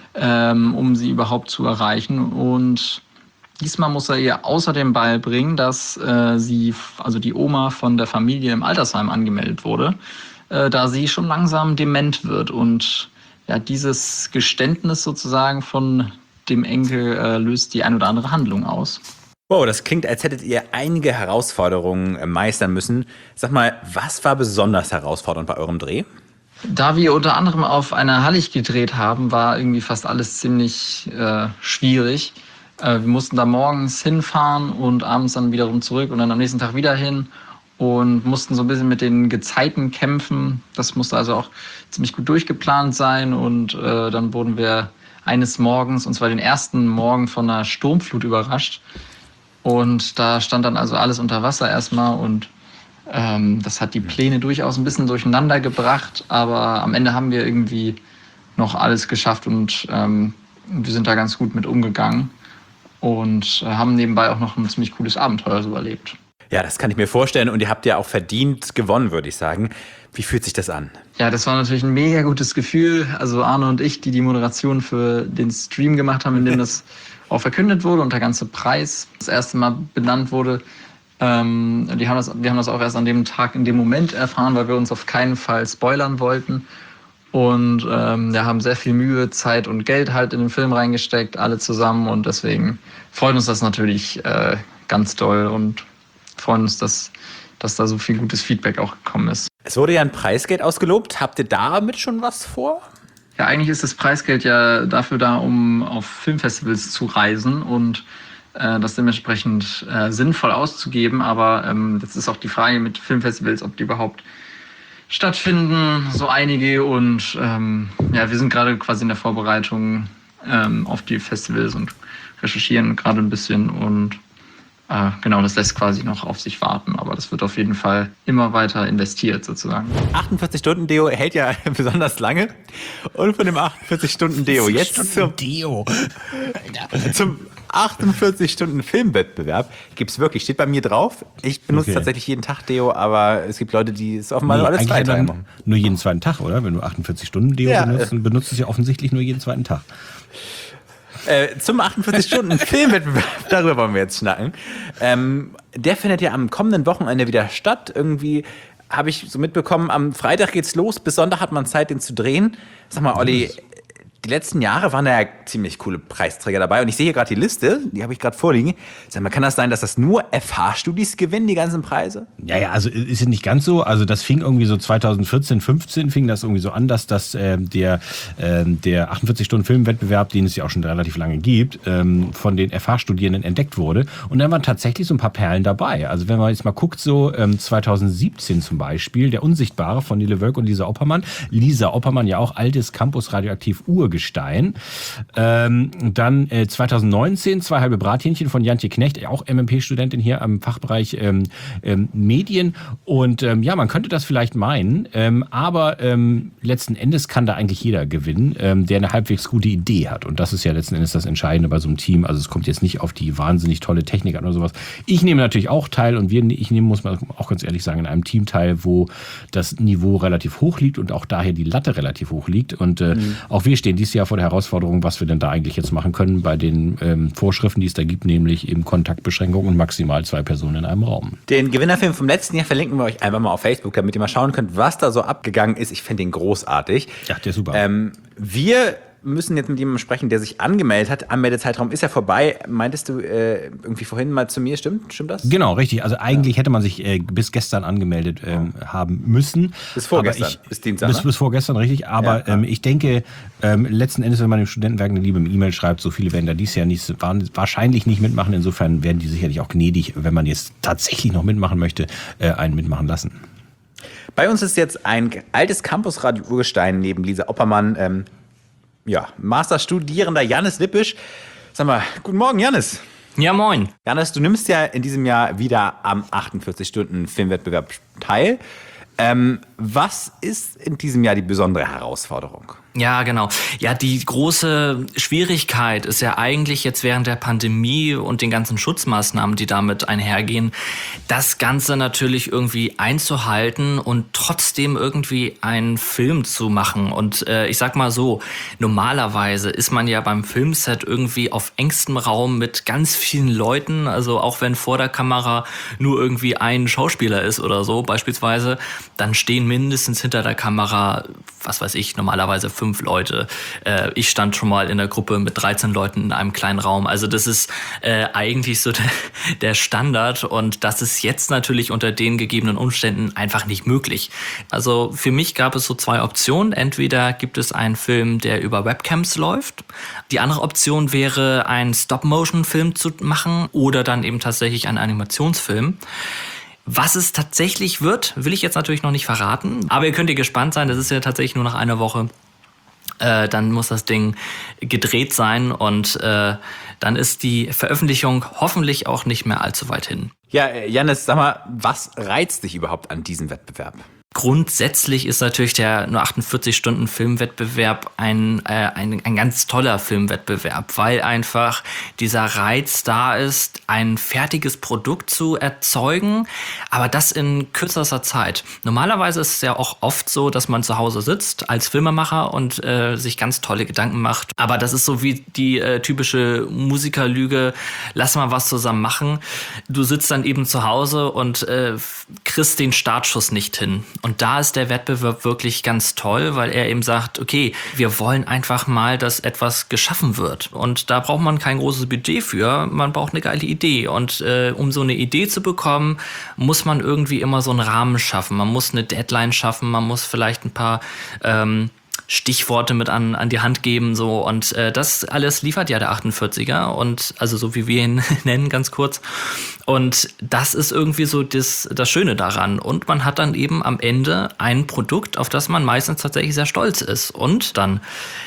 ähm, um sie überhaupt zu erreichen. Und diesmal muss er ihr außerdem beibringen, dass äh, sie, also die Oma von der Familie im Altersheim angemeldet wurde, äh, da sie schon langsam dement wird. Und ja, dieses Geständnis sozusagen von dem Enkel äh, löst die ein oder andere Handlung aus. Wow, das klingt, als hättet ihr einige Herausforderungen meistern müssen. Sag mal, was war besonders herausfordernd bei eurem Dreh? Da wir unter anderem auf einer Hallig gedreht haben, war irgendwie fast alles ziemlich äh, schwierig. Äh, wir mussten da morgens hinfahren und abends dann wiederum zurück und dann am nächsten Tag wieder hin und mussten so ein bisschen mit den Gezeiten kämpfen. Das musste also auch ziemlich gut durchgeplant sein und äh, dann wurden wir eines Morgens, und zwar den ersten Morgen, von einer Sturmflut überrascht. Und da stand dann also alles unter Wasser erstmal und ähm, das hat die Pläne durchaus ein bisschen durcheinander gebracht, aber am Ende haben wir irgendwie noch alles geschafft und ähm, wir sind da ganz gut mit umgegangen und äh, haben nebenbei auch noch ein ziemlich cooles Abenteuer so erlebt. Ja, das kann ich mir vorstellen und ihr habt ja auch verdient gewonnen, würde ich sagen. Wie fühlt sich das an? Ja, das war natürlich ein mega gutes Gefühl. Also Arne und ich, die die Moderation für den Stream gemacht haben, in dem das auch verkündet wurde und der ganze Preis das erste Mal benannt wurde. Ähm, die haben das, wir haben das auch erst an dem Tag, in dem Moment erfahren, weil wir uns auf keinen Fall spoilern wollten. Und ähm, wir haben sehr viel Mühe, Zeit und Geld halt in den Film reingesteckt, alle zusammen. Und deswegen freut uns das natürlich äh, ganz doll und freuen uns, dass, dass da so viel gutes Feedback auch gekommen ist. Es wurde ja ein Preisgeld ausgelobt. Habt ihr damit schon was vor? Ja, eigentlich ist das Preisgeld ja dafür da, um auf Filmfestivals zu reisen und äh, das dementsprechend äh, sinnvoll auszugeben. Aber ähm, jetzt ist auch die Frage mit Filmfestivals, ob die überhaupt stattfinden, so einige. Und ähm, ja, wir sind gerade quasi in der Vorbereitung ähm, auf die Festivals und recherchieren gerade ein bisschen und Äh, genau, das lässt quasi noch auf sich warten, aber das wird auf jeden Fall immer weiter investiert sozusagen. achtundvierzig Stunden Deo hält ja besonders lange und von dem achtundvierzig Stunden Deo jetzt zum Deo. zum achtundvierzig Stunden Filmwettbewerb gibt's wirklich, steht bei mir drauf. Ich benutze Okay. tatsächlich jeden Tag Deo, aber es gibt Leute, die es offenbar nur alle eigentlich zwei Tage dann machen. nur jeden zweiten Tag, oder? Wenn du achtundvierzig Stunden Deo Ja, benutzt, äh. dann benutzt du es ja offensichtlich nur jeden zweiten Tag. Äh, zum achtundvierzig Stunden Filmwettbewerb, darüber wollen wir jetzt schnacken. Ähm, der findet ja am kommenden Wochenende wieder statt. Irgendwie habe ich so mitbekommen, am Freitag geht's los, bis Sonntag hat man Zeit, den zu drehen. Sag mal, Olli, die letzten Jahre waren da ja ziemlich coole Preisträger dabei. Und ich sehe hier gerade die Liste, die habe ich gerade vorliegen. Sag mal, kann das sein, dass das nur F H-Studis gewinnen, die ganzen Preise? Ja, ja, also ist es nicht ganz so. Also das fing irgendwie so zweitausendvierzehn, fünfzehn fing das irgendwie so an, dass das äh, der, äh, der achtundvierzig-Stunden-Filmwettbewerb, den es ja auch schon relativ lange gibt, ähm, von den F H-Studierenden entdeckt wurde. Und da waren tatsächlich so ein paar Perlen dabei. Also wenn man jetzt mal guckt, so ähm, zweitausendsiebzehn zum Beispiel, Der Unsichtbare von Nele Wölk und Lisa Oppermann. Lisa Oppermann ja auch altes Campus Radioaktiv Urgestein. Ähm, dann äh, zweitausendneunzehn Zwei halbe Brathähnchen von Jantje Knecht, auch M M P-Studentin hier am Fachbereich ähm, ähm, Medien. Und ähm, ja, man könnte das vielleicht meinen, ähm, aber ähm, letzten Endes kann da eigentlich jeder gewinnen, ähm, der eine halbwegs gute Idee hat. Und das ist ja letzten Endes das Entscheidende bei so einem Team. Also es kommt jetzt nicht auf die wahnsinnig tolle Technik an oder sowas. Ich nehme natürlich auch teil und wir, ich nehme, muss man auch ganz ehrlich sagen, in einem Team teil, wo das Niveau relativ hoch liegt und auch daher die Latte relativ hoch liegt. Und äh, mhm. auch wir stehen dieses Jahr vor der Herausforderung, was wir denn da eigentlich jetzt machen können bei den ähm, Vorschriften, die es da gibt, nämlich eben Kontaktbeschränkungen und maximal zwei Personen in einem Raum. Den Gewinnerfilm vom letzten Jahr verlinken wir euch einfach mal auf Facebook, damit ihr mal schauen könnt, was da so abgegangen ist. Ich finde den großartig. Ja, der ist super. Ähm, wir müssen jetzt mit jemandem sprechen, der sich angemeldet hat. Anmeldezeitraum ist ja vorbei. Meintest du äh, irgendwie vorhin mal zu mir, stimmt? Stimmt das? Genau, richtig. Also eigentlich ja. hätte man sich äh, bis gestern angemeldet ähm, haben müssen. Bis vorgestern, ich, bis Dienstag, bis, ne? bis vorgestern, richtig. Aber ja, ähm, ich denke, ähm, letzten Endes, wenn man dem Studentenwerk eine liebe E-Mail schreibt, so viele werden da dieses Jahr nicht, waren, wahrscheinlich nicht mitmachen. Insofern werden die sicherlich auch gnädig, wenn man jetzt tatsächlich noch mitmachen möchte, äh, einen mitmachen lassen. Bei uns ist jetzt ein altes Campusradio Urgestein neben Lisa Oppermann, ähm, ja, Masterstudierender Jannis Lippisch. Sag mal, guten Morgen, Jannis. Ja, moin. Jannis, du nimmst ja in diesem Jahr wieder am achtundvierzig-Stunden-Filmwettbewerb teil. Ähm, was ist in diesem Jahr die besondere Herausforderung? Ja, genau. Ja, die große Schwierigkeit ist ja eigentlich jetzt während der Pandemie und den ganzen Schutzmaßnahmen, die damit einhergehen, das Ganze natürlich irgendwie einzuhalten und trotzdem irgendwie einen Film zu machen. Und äh, ich sag mal so, normalerweise ist man ja beim Filmset irgendwie auf engstem Raum mit ganz vielen Leuten, also auch wenn vor der Kamera nur irgendwie ein Schauspieler ist oder so beispielsweise, dann stehen mindestens hinter der Kamera, was weiß ich, normalerweise fünf Leute. Äh, ich stand schon mal in der Gruppe mit dreizehn Leuten in einem kleinen Raum. Also das ist äh, eigentlich so der, der Standard und das ist jetzt natürlich unter den gegebenen Umständen einfach nicht möglich. Also für mich gab es so zwei Optionen. Entweder gibt es einen Film, der über Webcams läuft. Die andere Option wäre, einen Stop-Motion-Film zu machen oder dann eben tatsächlich einen Animationsfilm. Was es tatsächlich wird, will ich jetzt natürlich noch nicht verraten. Aber ihr könnt ihr gespannt sein, das ist ja tatsächlich nur nach einer Woche. Äh, dann muss das Ding gedreht sein und äh, dann ist die Veröffentlichung hoffentlich auch nicht mehr allzu weit hin. Ja, Jannis, sag mal, was reizt dich überhaupt an diesem Wettbewerb? Grundsätzlich ist natürlich der nur achtundvierzig-Stunden-Filmwettbewerb ein, äh, ein, ein ganz toller Filmwettbewerb, weil einfach dieser Reiz da ist, ein fertiges Produkt zu erzeugen, aber das in kürzester Zeit. Normalerweise ist es ja auch oft so, dass man zu Hause sitzt als Filmemacher und äh, sich ganz tolle Gedanken macht. Aber das ist so wie die äh, typische Musikerlüge, lass mal was zusammen machen. Du sitzt dann eben zu Hause und äh, kriegst den Startschuss nicht hin. Und da ist der Wettbewerb wirklich ganz toll, weil er eben sagt, okay, wir wollen einfach mal, dass etwas geschaffen wird. Und da braucht man kein großes Budget für, man braucht eine geile Idee. Und äh, um so eine Idee zu bekommen, muss man irgendwie immer so einen Rahmen schaffen. Man muss eine Deadline schaffen, man muss vielleicht ein paar ähm, Stichworte mit an, an die Hand geben, so. Und äh, das alles liefert ja der achtundvierziger und also so wie wir ihn nennen, ganz kurz. Und das ist irgendwie so das, das Schöne daran. Und man hat dann eben am Ende ein Produkt, auf das man meistens tatsächlich sehr stolz ist. Und dann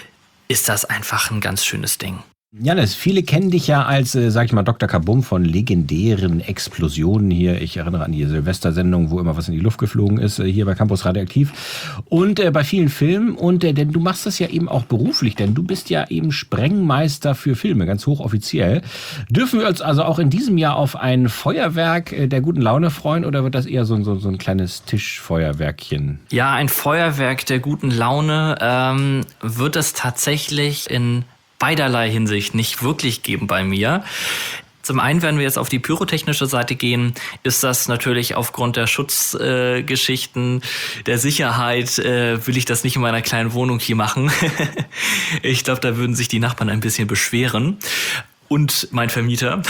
ist das einfach ein ganz schönes Ding. Jannis, viele kennen dich ja als, äh, sag ich mal, Doktor Kabum von legendären Explosionen hier. Ich erinnere an die Silvestersendung, wo immer was in die Luft geflogen ist, äh, hier bei Campus Radioaktiv. Und äh, bei vielen Filmen. Und äh, denn du machst das ja eben auch beruflich, denn du bist ja eben Sprengmeister für Filme, ganz hochoffiziell. Dürfen wir uns also auch in diesem Jahr auf ein Feuerwerk äh, der guten Laune freuen oder wird das eher so, so, so ein kleines Tischfeuerwerkchen? Ja, ein Feuerwerk der guten Laune ähm, wird es tatsächlich in beiderlei Hinsicht nicht wirklich geben bei mir. Zum einen, wenn wir jetzt auf die pyrotechnische Seite gehen, ist das natürlich aufgrund der Schutzgeschichten, äh, der Sicherheit, äh, will ich das nicht in meiner kleinen Wohnung hier machen. Ich glaube, da würden sich die Nachbarn ein bisschen beschweren. Und mein Vermieter.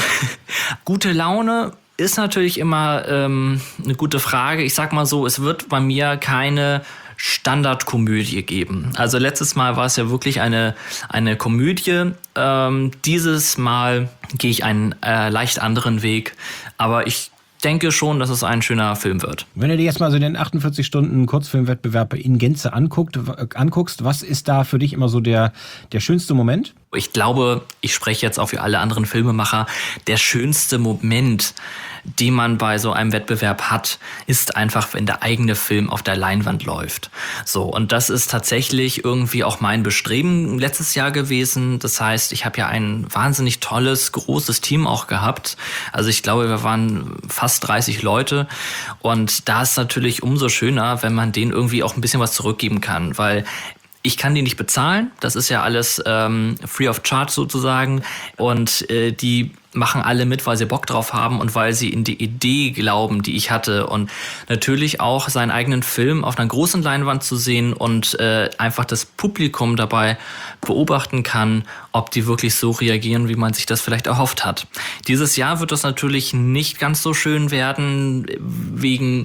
Gute Laune ist natürlich immer ähm, eine gute Frage. Ich sag mal so, es wird bei mir keine Standardkomödie geben. Also letztes Mal war es ja wirklich eine, eine Komödie. Ähm, dieses Mal gehe ich einen äh, leicht anderen Weg. Aber ich denke schon, dass es ein schöner Film wird. Wenn du dir jetzt mal so den achtundvierzig Stunden Kurzfilmwettbewerb in Gänze anguckt, anguckst, was ist da für dich immer so der, der schönste Moment? Ich glaube, ich spreche jetzt auch für alle anderen Filmemacher, der schönste Moment, den man bei so einem Wettbewerb hat, ist einfach, wenn der eigene Film auf der Leinwand läuft. So, und das ist tatsächlich irgendwie auch mein Bestreben letztes Jahr gewesen. Das heißt, ich habe ja ein wahnsinnig tolles, großes Team auch gehabt. Also ich glaube, wir waren fast dreißig Leute. Und da ist natürlich umso schöner, wenn man denen irgendwie auch ein bisschen was zurückgeben kann, weil ich kann die nicht bezahlen, das ist ja alles ähm, free of charge sozusagen und äh, die machen alle mit, weil sie Bock drauf haben und weil sie in die Idee glauben, die ich hatte und natürlich auch seinen eigenen Film auf einer großen Leinwand zu sehen und äh, einfach das Publikum dabei beobachten kann, ob die wirklich so reagieren, wie man sich das vielleicht erhofft hat. Dieses Jahr wird das natürlich nicht ganz so schön werden, wegen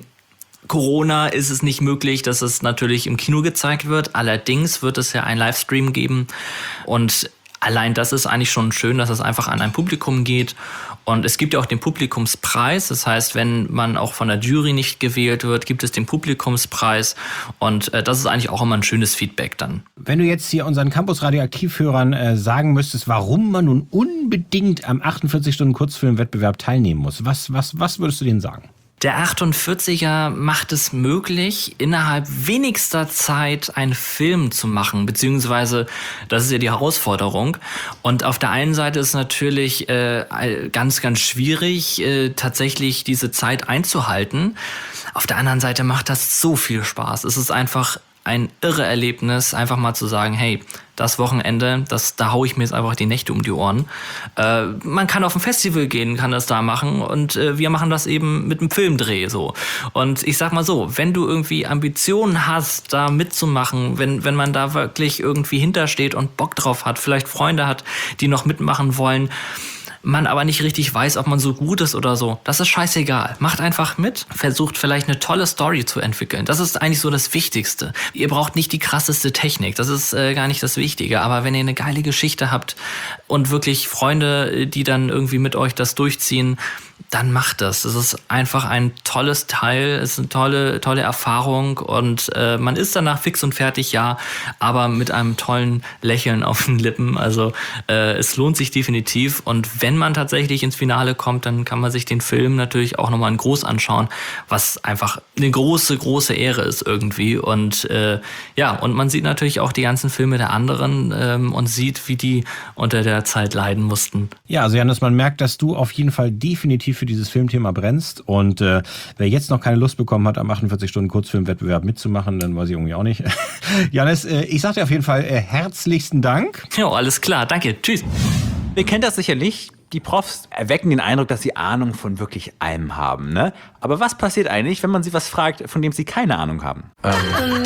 Corona ist es nicht möglich, dass es natürlich im Kino gezeigt wird. Allerdings wird es ja einen Livestream geben. Und allein das ist eigentlich schon schön, dass es einfach an ein Publikum geht. Und es gibt ja auch den Publikumspreis. Das heißt, wenn man auch von der Jury nicht gewählt wird, gibt es den Publikumspreis. Und äh, das ist eigentlich auch immer ein schönes Feedback dann. Wenn du jetzt hier unseren Campus Radioaktiv-Hörern äh, sagen müsstest, warum man nun unbedingt am achtundvierzig Stunden Kurzfilmwettbewerb teilnehmen muss, was, was, was würdest du denen sagen? Der achtundvierziger macht es möglich, innerhalb wenigster Zeit einen Film zu machen, beziehungsweise das ist ja die Herausforderung. Und auf der einen Seite ist natürlich äh, ganz, ganz schwierig, äh, tatsächlich diese Zeit einzuhalten. Auf der anderen Seite macht das so viel Spaß. Es ist einfach ein irre Erlebnis, einfach mal zu sagen, hey, das Wochenende, das, da hau ich mir jetzt einfach die Nächte um die Ohren. Äh, man kann auf ein Festival gehen, kann das da machen und äh, wir machen das eben mit einem Filmdreh so. Und ich sag mal so, wenn du irgendwie Ambitionen hast, da mitzumachen, wenn, wenn man da wirklich irgendwie hintersteht und Bock drauf hat, vielleicht Freunde hat, die noch mitmachen wollen, man aber nicht richtig weiß, ob man so gut ist oder so. Das ist scheißegal. Macht einfach mit, versucht vielleicht eine tolle Story zu entwickeln. Das ist eigentlich so das Wichtigste. Ihr braucht nicht die krasseste Technik, das ist äh, gar nicht das Wichtige. Aber wenn ihr eine geile Geschichte habt und wirklich Freunde, die dann irgendwie mit euch das durchziehen, dann macht das. Es ist einfach ein tolles Teil, es ist eine tolle, tolle Erfahrung und äh, man ist danach fix und fertig, ja, aber mit einem tollen Lächeln auf den Lippen. Also äh, es lohnt sich definitiv und wenn man tatsächlich ins Finale kommt, dann kann man sich den Film natürlich auch nochmal in groß anschauen, was einfach eine große, große Ehre ist irgendwie und äh, ja, und man sieht natürlich auch die ganzen Filme der anderen ähm, und sieht, wie die unter der Zeit leiden mussten. Ja, also Jannis, man merkt, dass du auf jeden Fall definitiv für dieses Filmthema brennst und äh, wer jetzt noch keine Lust bekommen hat, am achtundvierzig Stunden Kurzfilmwettbewerb mitzumachen, dann weiß ich irgendwie auch nicht. Jannis, äh, ich sag dir auf jeden Fall äh, herzlichsten Dank. Ja, alles klar, danke, tschüss. Ihr kennt das sicherlich. Die Profs erwecken den Eindruck, dass sie Ahnung von wirklich allem haben, ne? Aber was passiert eigentlich, wenn man sie was fragt, von dem sie keine Ahnung haben? Ähm.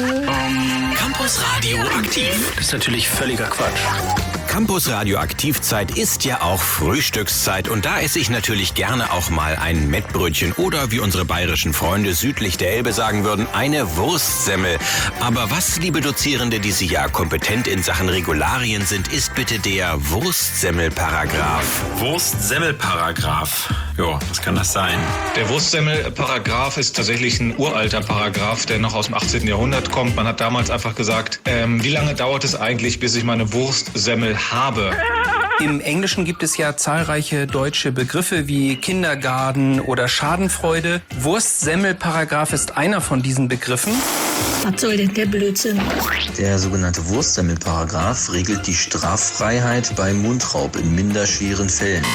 Campus Radio aktiv. Das ist natürlich völliger Quatsch. Campus Radioaktivzeit ist ja auch Frühstückszeit und da esse ich natürlich gerne auch mal ein Mettbrötchen oder wie unsere bayerischen Freunde südlich der Elbe sagen würden, eine Wurstsemmel. Aber was, liebe Dozierende, die Sie ja kompetent in Sachen Regularien sind, ist bitte der Wurstsemmelparagraph? Wurstsemmelparagraph. Jo, was kann das sein? Der Wurstsemmelparagraph ist tatsächlich ein uralter Paragraph, der noch aus dem achtzehnten Jahrhundert kommt. Man hat damals einfach gesagt, ähm, wie lange dauert es eigentlich, bis ich meine Wurstsemmel habe? Im Englischen gibt es ja zahlreiche deutsche Begriffe wie Kindergarten oder Schadenfreude. Wurstsemmelparagraph ist einer von diesen Begriffen. Was soll denn der Blödsinn? Der sogenannte Wurstsemmelparagraph regelt die Straffreiheit bei Mundraub in minderschweren Fällen.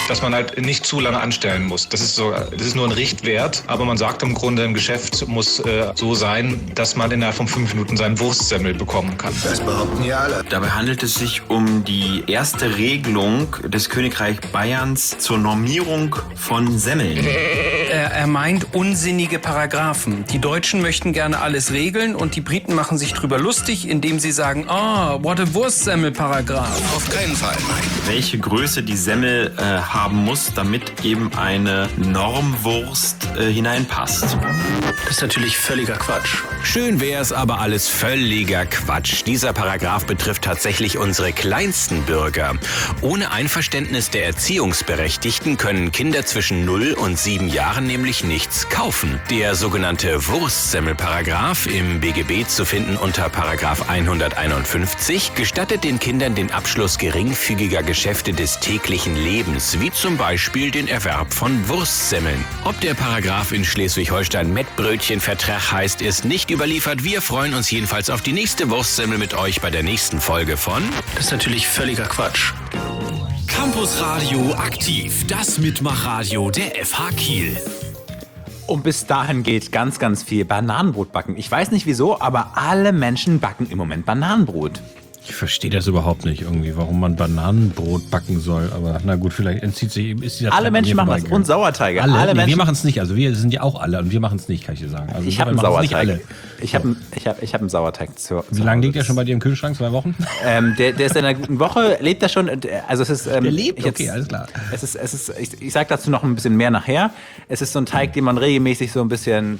dass man halt nicht zu lange anstellen muss. Das ist, so, das ist nur ein Richtwert, aber man sagt im Grunde, ein Geschäft muss äh, so sein, dass man innerhalb von fünf Minuten seinen Wurstsemmel bekommen kann. Das behaupten ja alle. Dabei handelt es sich um die erste Regelung des Königreich Bayerns zur Normierung von Semmeln. Er, er meint unsinnige Paragraphen. Die Deutschen möchten gerne alles regeln und die Briten machen sich drüber lustig, indem sie sagen, ah, oh, what a Wurstsemmel-Paragraph. Auf keinen Fall, Mike. Welche Größe die Semmel äh, haben muss, damit eben eine Normwurst äh, hineinpasst. Das ist natürlich völliger Quatsch. Schön wär's, aber alles völliger Quatsch. Dieser Paragraph betrifft tatsächlich unsere kleinsten Bürger. Ohne Einverständnis der Erziehungsberechtigten können Kinder zwischen null und sieben Jahren nämlich nichts kaufen. Der sogenannte Wurstsemmel-Paragraph im B G B zu finden unter Paragraph hunderteinundfünfzig gestattet den Kindern den Abschluss geringfügiger Geschäfte des täglichen Lebens, wie zum Beispiel den Erwerb von Wurstsemmeln. Ob der Paragraph in Schleswig-Holstein Mettbrötchenvertrag heißt, ist nicht überliefert. Wir freuen uns jedenfalls auf die nächste Wurstsemmel mit euch bei der nächsten Folge von... Das ist natürlich völliger Quatsch. Campus Radio aktiv, das Mitmachradio der F H Kiel. Und bis dahin geht ganz, ganz viel Bananenbrot backen. Ich weiß nicht wieso, aber alle Menschen backen im Moment Bananenbrot. Ich verstehe das überhaupt nicht irgendwie, warum man Bananenbrot backen soll. Aber na gut, vielleicht entzieht sich... Ist dieser alle Menschen machen das und Sauerteige. Alle? alle Nee, Menschen. wir machen es nicht. Also wir sind ja auch alle und wir machen es nicht, kann ich dir sagen. Also ich habe einen machen es nicht Sauerteig. alle. Ich habe ich hab, ich hab einen Sauerteig. Zu, Wie lange liegt der schon bei dir im Kühlschrank? Zwei Wochen? Ähm, der, der ist in einer guten Woche, lebt er schon. Also es ist, ähm, Der lebt? jetzt, Okay, alles klar. Es ist, es ist, ich, ich sage dazu noch ein bisschen mehr nachher. Es ist so ein Teig, den man regelmäßig so ein bisschen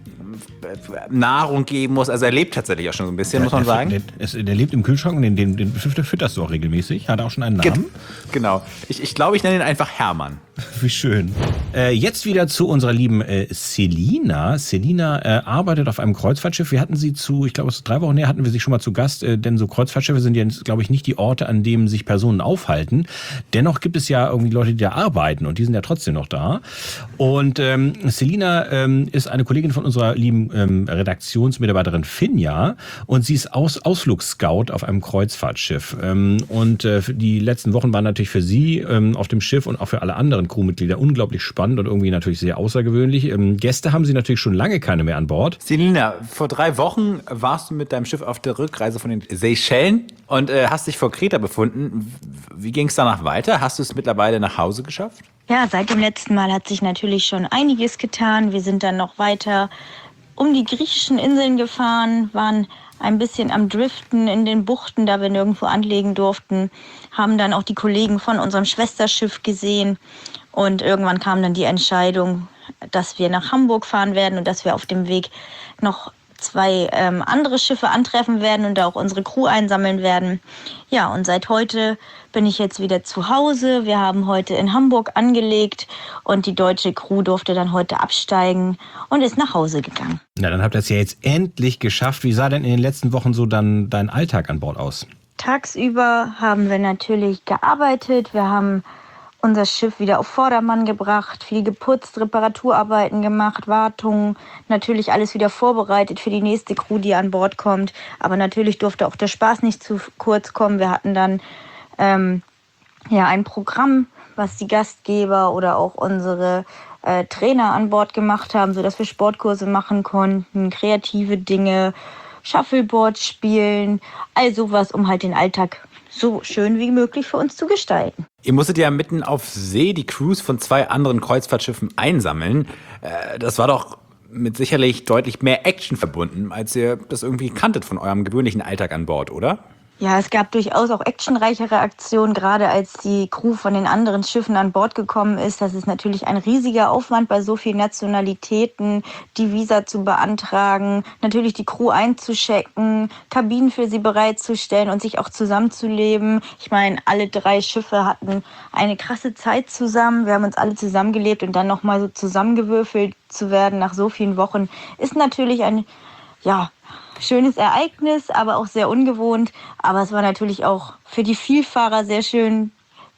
Nahrung geben muss. Also er lebt tatsächlich auch schon so ein bisschen, Ja, muss man der, sagen. Der, der, der lebt im Kühlschrank und den, den, den fütterst du auch regelmäßig. Hat er auch schon einen Namen? Genau. Ich, ich glaube, ich nenne ihn einfach Hermann. Wie schön. Äh, jetzt wieder zu unserer lieben äh, Selina. Selina äh, arbeitet auf einem Kreuzfahrtschiff. Wir hatten sie zu, ich glaube, es ist drei Wochen her, hatten wir sie schon mal zu Gast, äh, denn so Kreuzfahrtschiffe sind ja, glaube ich, nicht die Orte, an denen sich Personen aufhalten. Dennoch gibt es ja irgendwie Leute, die da arbeiten und die sind ja trotzdem noch da. Und ähm, Selina ähm, ist eine Kollegin von unserer lieben ähm, Redaktionsmitarbeiterin Finja und sie ist Aus Ausflugsscout auf einem Kreuzfahrtschiff. Ähm, und äh, die letzten Wochen waren natürlich für sie ähm, auf dem Schiff und auch für alle anderen Crewmitglieder unglaublich spannend und irgendwie natürlich sehr außergewöhnlich. Ähm, Gäste haben sie natürlich schon lange keine mehr an Bord. Selina, vor drei Wochen warst du mit deinem Schiff auf der Rückreise von den Seychellen und äh, hast dich vor Kreta befunden. Wie ging es danach weiter? Hast du es mittlerweile nach Hause geschafft? Ja, seit dem letzten Mal hat sich natürlich schon einiges getan. Wir sind dann noch weiter um die griechischen Inseln gefahren, waren ein bisschen am Driften in den Buchten, da wir nirgendwo anlegen durften, haben dann auch die Kollegen von unserem Schwesterschiff gesehen und irgendwann kam dann die Entscheidung, dass wir nach Hamburg fahren werden und dass wir auf dem Weg noch zwei ähm, andere Schiffe antreffen werden und da auch unsere Crew einsammeln werden. Ja, und seit heute bin ich jetzt wieder zu Hause. Wir haben heute in Hamburg angelegt und die deutsche Crew durfte dann heute absteigen und ist nach Hause gegangen. Na, dann habt ihr es ja jetzt endlich geschafft. Wie sah denn in den letzten Wochen so dann dein Alltag an Bord aus? Tagsüber haben wir natürlich gearbeitet. Wir haben unser Schiff wieder auf Vordermann gebracht, viel geputzt, Reparaturarbeiten gemacht, Wartungen, natürlich alles wieder vorbereitet für die nächste Crew, die an Bord kommt. Aber natürlich durfte auch der Spaß nicht zu kurz kommen. Wir hatten dann ähm, ja, ein Programm, was die Gastgeber oder auch unsere äh, Trainer an Bord gemacht haben, sodass wir Sportkurse machen konnten, kreative Dinge, Shuffleboard spielen, all sowas, um halt den Alltag so schön wie möglich für uns zu gestalten. Ihr musstet ja mitten auf See die Crews von zwei anderen Kreuzfahrtschiffen einsammeln. Äh, das war doch mit sicherlich deutlich mehr Action verbunden, als ihr das irgendwie kanntet von eurem gewöhnlichen Alltag an Bord, oder? Ja, es gab durchaus auch actionreichere Aktionen, gerade als die Crew von den anderen Schiffen an Bord gekommen ist. Das ist natürlich ein riesiger Aufwand bei so vielen Nationalitäten, die Visa zu beantragen, natürlich die Crew einzuchecken, Kabinen für sie bereitzustellen und sich auch zusammenzuleben. Ich meine, alle drei Schiffe hatten eine krasse Zeit zusammen. Wir haben uns alle zusammengelebt und dann nochmal so zusammengewürfelt zu werden nach so vielen Wochen ist natürlich ein, ja, schönes Ereignis, aber auch sehr ungewohnt. Aber es war natürlich auch für die Vielfahrer sehr schön,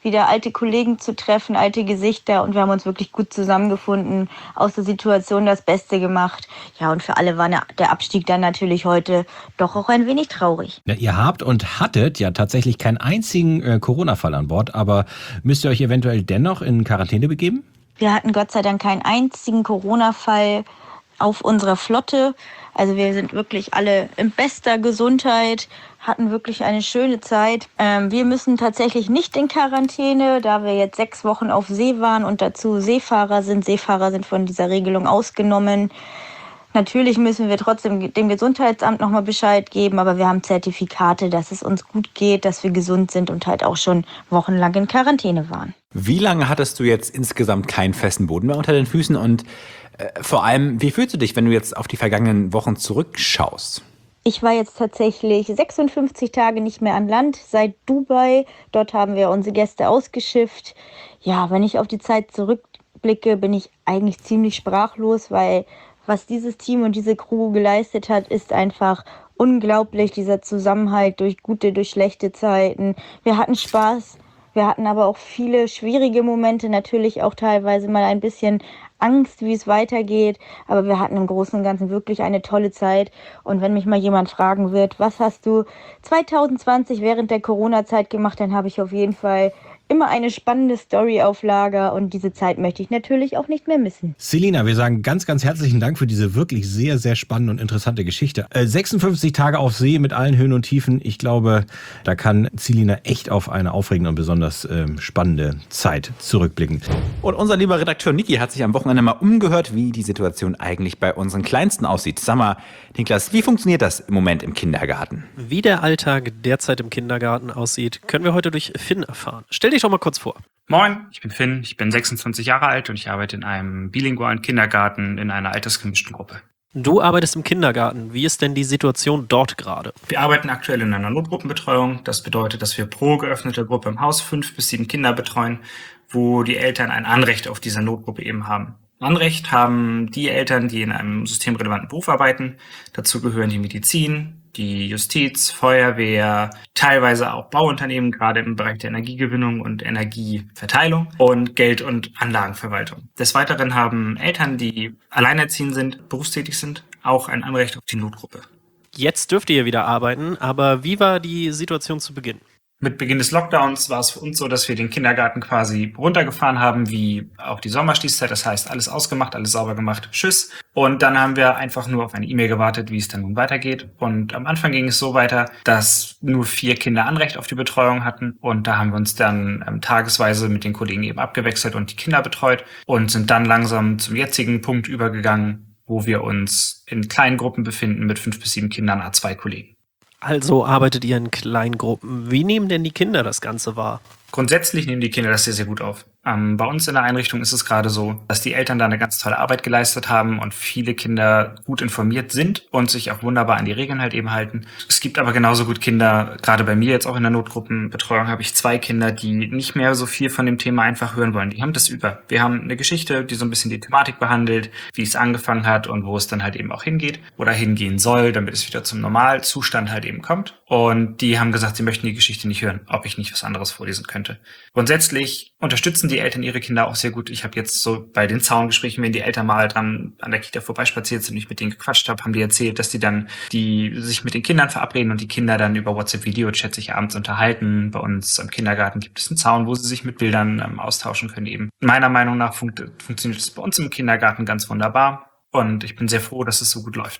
wieder alte Kollegen zu treffen, alte Gesichter und wir haben uns wirklich gut zusammengefunden, aus der Situation das Beste gemacht. Ja, und für alle war der Abstieg dann natürlich heute doch auch ein wenig traurig. Ja, ihr habt und hattet ja tatsächlich keinen einzigen äh, Corona-Fall an Bord, aber müsst ihr euch eventuell dennoch in Quarantäne begeben? Wir hatten Gott sei Dank keinen einzigen Corona-Fall auf unserer Flotte. Also wir sind wirklich alle in bester Gesundheit, hatten wirklich eine schöne Zeit. Ähm, wir müssen tatsächlich nicht in Quarantäne, da wir jetzt sechs Wochen auf See waren und dazu Seefahrer sind. Seefahrer sind von dieser Regelung ausgenommen. Natürlich müssen wir trotzdem dem Gesundheitsamt nochmal Bescheid geben, aber wir haben Zertifikate, dass es uns gut geht, dass wir gesund sind und halt auch schon wochenlang in Quarantäne waren. Wie lange hattest du jetzt insgesamt keinen festen Boden mehr unter den Füßen und äh, vor allem, wie fühlst du dich, wenn du jetzt auf die vergangenen Wochen zurückschaust? Ich war jetzt tatsächlich sechsundfünfzig Tage nicht mehr an Land, seit Dubai. Dort haben wir unsere Gäste ausgeschifft. Ja, wenn ich auf die Zeit zurückblicke, bin ich eigentlich ziemlich sprachlos, weil was dieses Team und diese Crew geleistet hat, ist einfach unglaublich. Dieser Zusammenhalt durch gute, durch schlechte Zeiten. Wir hatten Spaß. Wir hatten aber auch viele schwierige Momente, natürlich auch teilweise mal ein bisschen Angst, wie es weitergeht. Aber wir hatten im Großen und Ganzen wirklich eine tolle Zeit. Und wenn mich mal jemand fragen wird, was hast du zwanzig zwanzig während der Corona-Zeit gemacht, dann habe ich auf jeden Fall immer eine spannende Story auf Lager und diese Zeit möchte ich natürlich auch nicht mehr missen. Selina, wir sagen ganz, ganz herzlichen Dank für diese wirklich sehr, sehr spannende und interessante Geschichte. Äh, sechsundfünfzig Tage auf See mit allen Höhen und Tiefen. Ich glaube, da kann Selina echt auf eine aufregende und besonders ähm, spannende Zeit zurückblicken. Und unser lieber Redakteur Niki hat sich am Wochenende mal umgehört, wie die Situation eigentlich bei unseren Kleinsten aussieht. Sag mal, Niklas, wie funktioniert das im Moment im Kindergarten? Wie der Alltag derzeit im Kindergarten aussieht, können wir heute durch Finn erfahren. Stell dich doch mal kurz vor. Moin, ich bin Finn, ich bin sechsundzwanzig Jahre alt und ich arbeite in einem bilingualen Kindergarten in einer altersgemischten Gruppe. Du arbeitest im Kindergarten. Wie ist denn die Situation dort gerade? Wir arbeiten aktuell in einer Notgruppenbetreuung. Das bedeutet, dass wir pro geöffnete Gruppe im Haus fünf bis sieben Kinder betreuen, wo die Eltern ein Anrecht auf diese Notgruppe eben haben. Anrecht haben die Eltern, die in einem systemrelevanten Beruf arbeiten. Dazu gehören die Medizin, die Justiz, Feuerwehr, teilweise auch Bauunternehmen, gerade im Bereich der Energiegewinnung und Energieverteilung und Geld- und Anlagenverwaltung. Des Weiteren haben Eltern, die alleinerziehend sind, berufstätig sind, auch ein Anrecht auf die Notgruppe. Jetzt dürft ihr wieder arbeiten, aber wie war die Situation zu Beginn? Mit Beginn des Lockdowns war es für uns so, dass wir den Kindergarten quasi runtergefahren haben, wie auch die Sommerschließzeit. Das heißt, alles ausgemacht, alles sauber gemacht, tschüss. Und dann haben wir einfach nur auf eine E-Mail gewartet, wie es dann nun weitergeht. Und am Anfang ging es so weiter, dass nur vier Kinder Anrecht auf die Betreuung hatten. Und da haben wir uns dann ähm, tagesweise mit den Kollegen eben abgewechselt und die Kinder betreut und sind dann langsam zum jetzigen Punkt übergegangen, wo wir uns in kleinen Gruppen befinden mit fünf bis sieben Kindern, a zwei Kollegen. Also arbeitet ihr in Kleingruppen. Wie nehmen denn die Kinder das Ganze wahr? Grundsätzlich nehmen die Kinder das sehr, sehr gut auf. Ähm, bei uns in der Einrichtung ist es gerade so, dass die Eltern da eine ganz tolle Arbeit geleistet haben und viele Kinder gut informiert sind und sich auch wunderbar an die Regeln halt eben halten. Es gibt aber genauso gut Kinder, gerade bei mir jetzt auch in der Notgruppenbetreuung habe ich zwei Kinder, die nicht mehr so viel von dem Thema einfach hören wollen. Die haben das über. Wir haben eine Geschichte, die so ein bisschen die Thematik behandelt, wie es angefangen hat und wo es dann halt eben auch hingeht oder hingehen soll, damit es wieder zum Normalzustand halt eben kommt. Und die haben gesagt, sie möchten die Geschichte nicht hören, ob ich nicht was anderes vorlesen könnte. Grundsätzlich unterstützen die Eltern ihre Kinder auch sehr gut. Ich habe jetzt so bei den Zaungesprächen, wenn die Eltern mal dran an der Kita vorbeispaziert sind und ich mit denen gequatscht habe, haben die erzählt, dass die dann die sich mit den Kindern verabreden und die Kinder dann über WhatsApp-Video-Chat sich abends unterhalten. Bei uns im Kindergarten gibt es einen Zaun, wo sie sich mit Bildern ähm, austauschen können eben. Meiner Meinung nach funkt, funktioniert es bei uns im Kindergarten ganz wunderbar und ich bin sehr froh, dass es so gut läuft.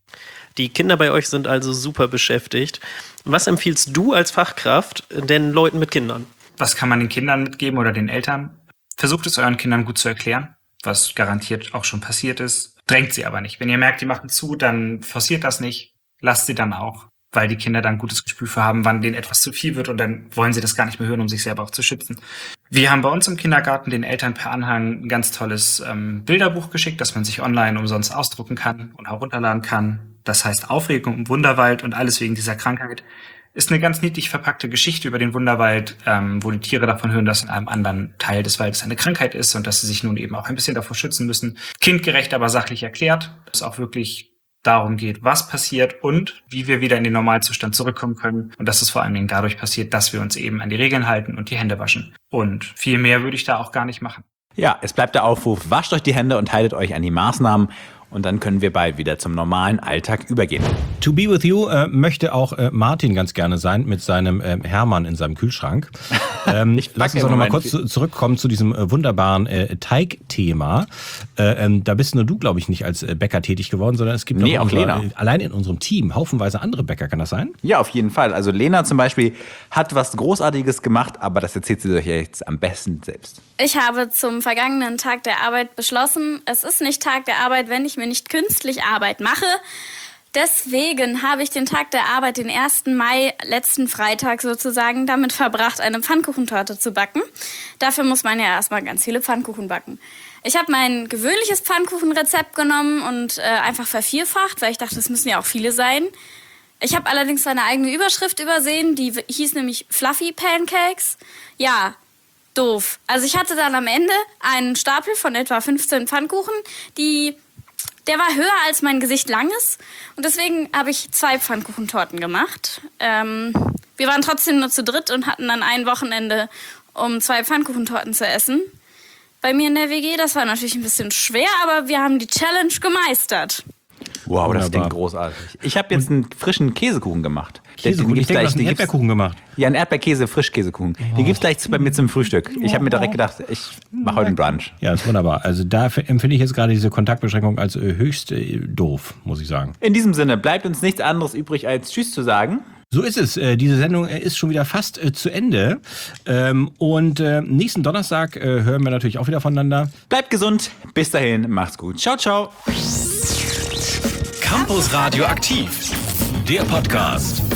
Die Kinder bei euch sind also super beschäftigt. Was empfiehlst du als Fachkraft den Leuten mit Kindern? Was kann man den Kindern mitgeben oder den Eltern? Versucht es euren Kindern gut zu erklären, was garantiert auch schon passiert ist. Drängt sie aber nicht. Wenn ihr merkt, die machen zu, dann forciert das nicht. Lasst sie dann auch, weil die Kinder dann ein gutes Gespür für haben, wann denen etwas zu viel wird und dann wollen sie das gar nicht mehr hören, um sich selber auch zu schützen. Wir haben bei uns im Kindergarten den Eltern per Anhang ein ganz tolles ähm, Bilderbuch geschickt, das man sich online umsonst ausdrucken kann und herunterladen kann. Das heißt Aufregung im Wunderwald und alles wegen dieser Krankheit. Ist eine ganz niedlich verpackte Geschichte über den Wunderwald, ähm, wo die Tiere davon hören, dass in einem anderen Teil des Waldes eine Krankheit ist und dass sie sich nun eben auch ein bisschen davor schützen müssen. Kindgerecht, aber sachlich erklärt. Das ist auch wirklich darum geht, was passiert und wie wir wieder in den Normalzustand zurückkommen können. Und dass es vor allen Dingen dadurch passiert, dass wir uns eben an die Regeln halten und die Hände waschen. Und viel mehr würde ich da auch gar nicht machen. Ja, es bleibt der Aufruf, wascht euch die Hände und haltet euch an die Maßnahmen. Und dann können wir bald wieder zum normalen Alltag übergehen. To be with you äh, möchte auch äh, Martin ganz gerne sein mit seinem äh, Hermann in seinem Kühlschrank. Ähm, lass uns doch noch mal kurz zu, zurückkommen zu diesem äh, wunderbaren äh, Teigthema. Äh, ähm, da bist nur du, glaube ich, nicht als äh, Bäcker tätig geworden, sondern es gibt nee, noch auch unsere, Lena. Äh, allein in unserem Team haufenweise andere Bäcker. Kann das sein? Ja, auf jeden Fall. Also Lena zum Beispiel hat was Großartiges gemacht, aber das erzählt sie euch jetzt am besten selbst. Ich habe zum vergangenen Tag der Arbeit beschlossen, es ist nicht Tag der Arbeit, wenn ich mir nicht künstlich Arbeit mache. Deswegen habe ich den Tag der Arbeit, den ersten Mai, letzten Freitag sozusagen, damit verbracht, eine Pfannkuchentorte zu backen. Dafür muss man ja erstmal ganz viele Pfannkuchen backen. Ich habe mein gewöhnliches Pfannkuchenrezept genommen und äh, einfach vervierfacht, weil ich dachte, es müssen ja auch viele sein. Ich habe allerdings seine eigene Überschrift übersehen, die hieß nämlich Fluffy Pancakes. Ja, doof. Also ich hatte dann am Ende einen Stapel von etwa fünfzehn Pfannkuchen, die... Der war höher als mein Gesicht lang ist und deswegen habe ich zwei Pfannkuchentorten gemacht. Ähm, wir waren trotzdem nur zu dritt und hatten dann ein Wochenende, um zwei Pfannkuchentorten zu essen. Bei mir in der W G, das war natürlich ein bisschen schwer, aber wir haben die Challenge gemeistert. Wow, das klingt großartig. Ich habe jetzt einen frischen Käsekuchen gemacht. Käsekuchen? Ich denke, du hast einen Erdbeerkuchen gemacht. Ja, einen Erdbeerkäse-Frischkäsekuchen. Oh. Den gibt's gleich bei mir zum Frühstück. Ich habe mir direkt gedacht, ich mache heute einen Brunch. Ja, ist wunderbar. Also da empfinde ich jetzt gerade diese Kontaktbeschränkung als höchst äh, doof, muss ich sagen. In diesem Sinne bleibt uns nichts anderes übrig, als Tschüss zu sagen. So ist es. Äh, diese Sendung äh, ist schon wieder fast äh, zu Ende. Ähm, und äh, nächsten Donnerstag äh, hören wir natürlich auch wieder voneinander. Bleibt gesund. Bis dahin. Macht's gut. Ciao, ciao. Campus Radio aktiv. Der Podcast.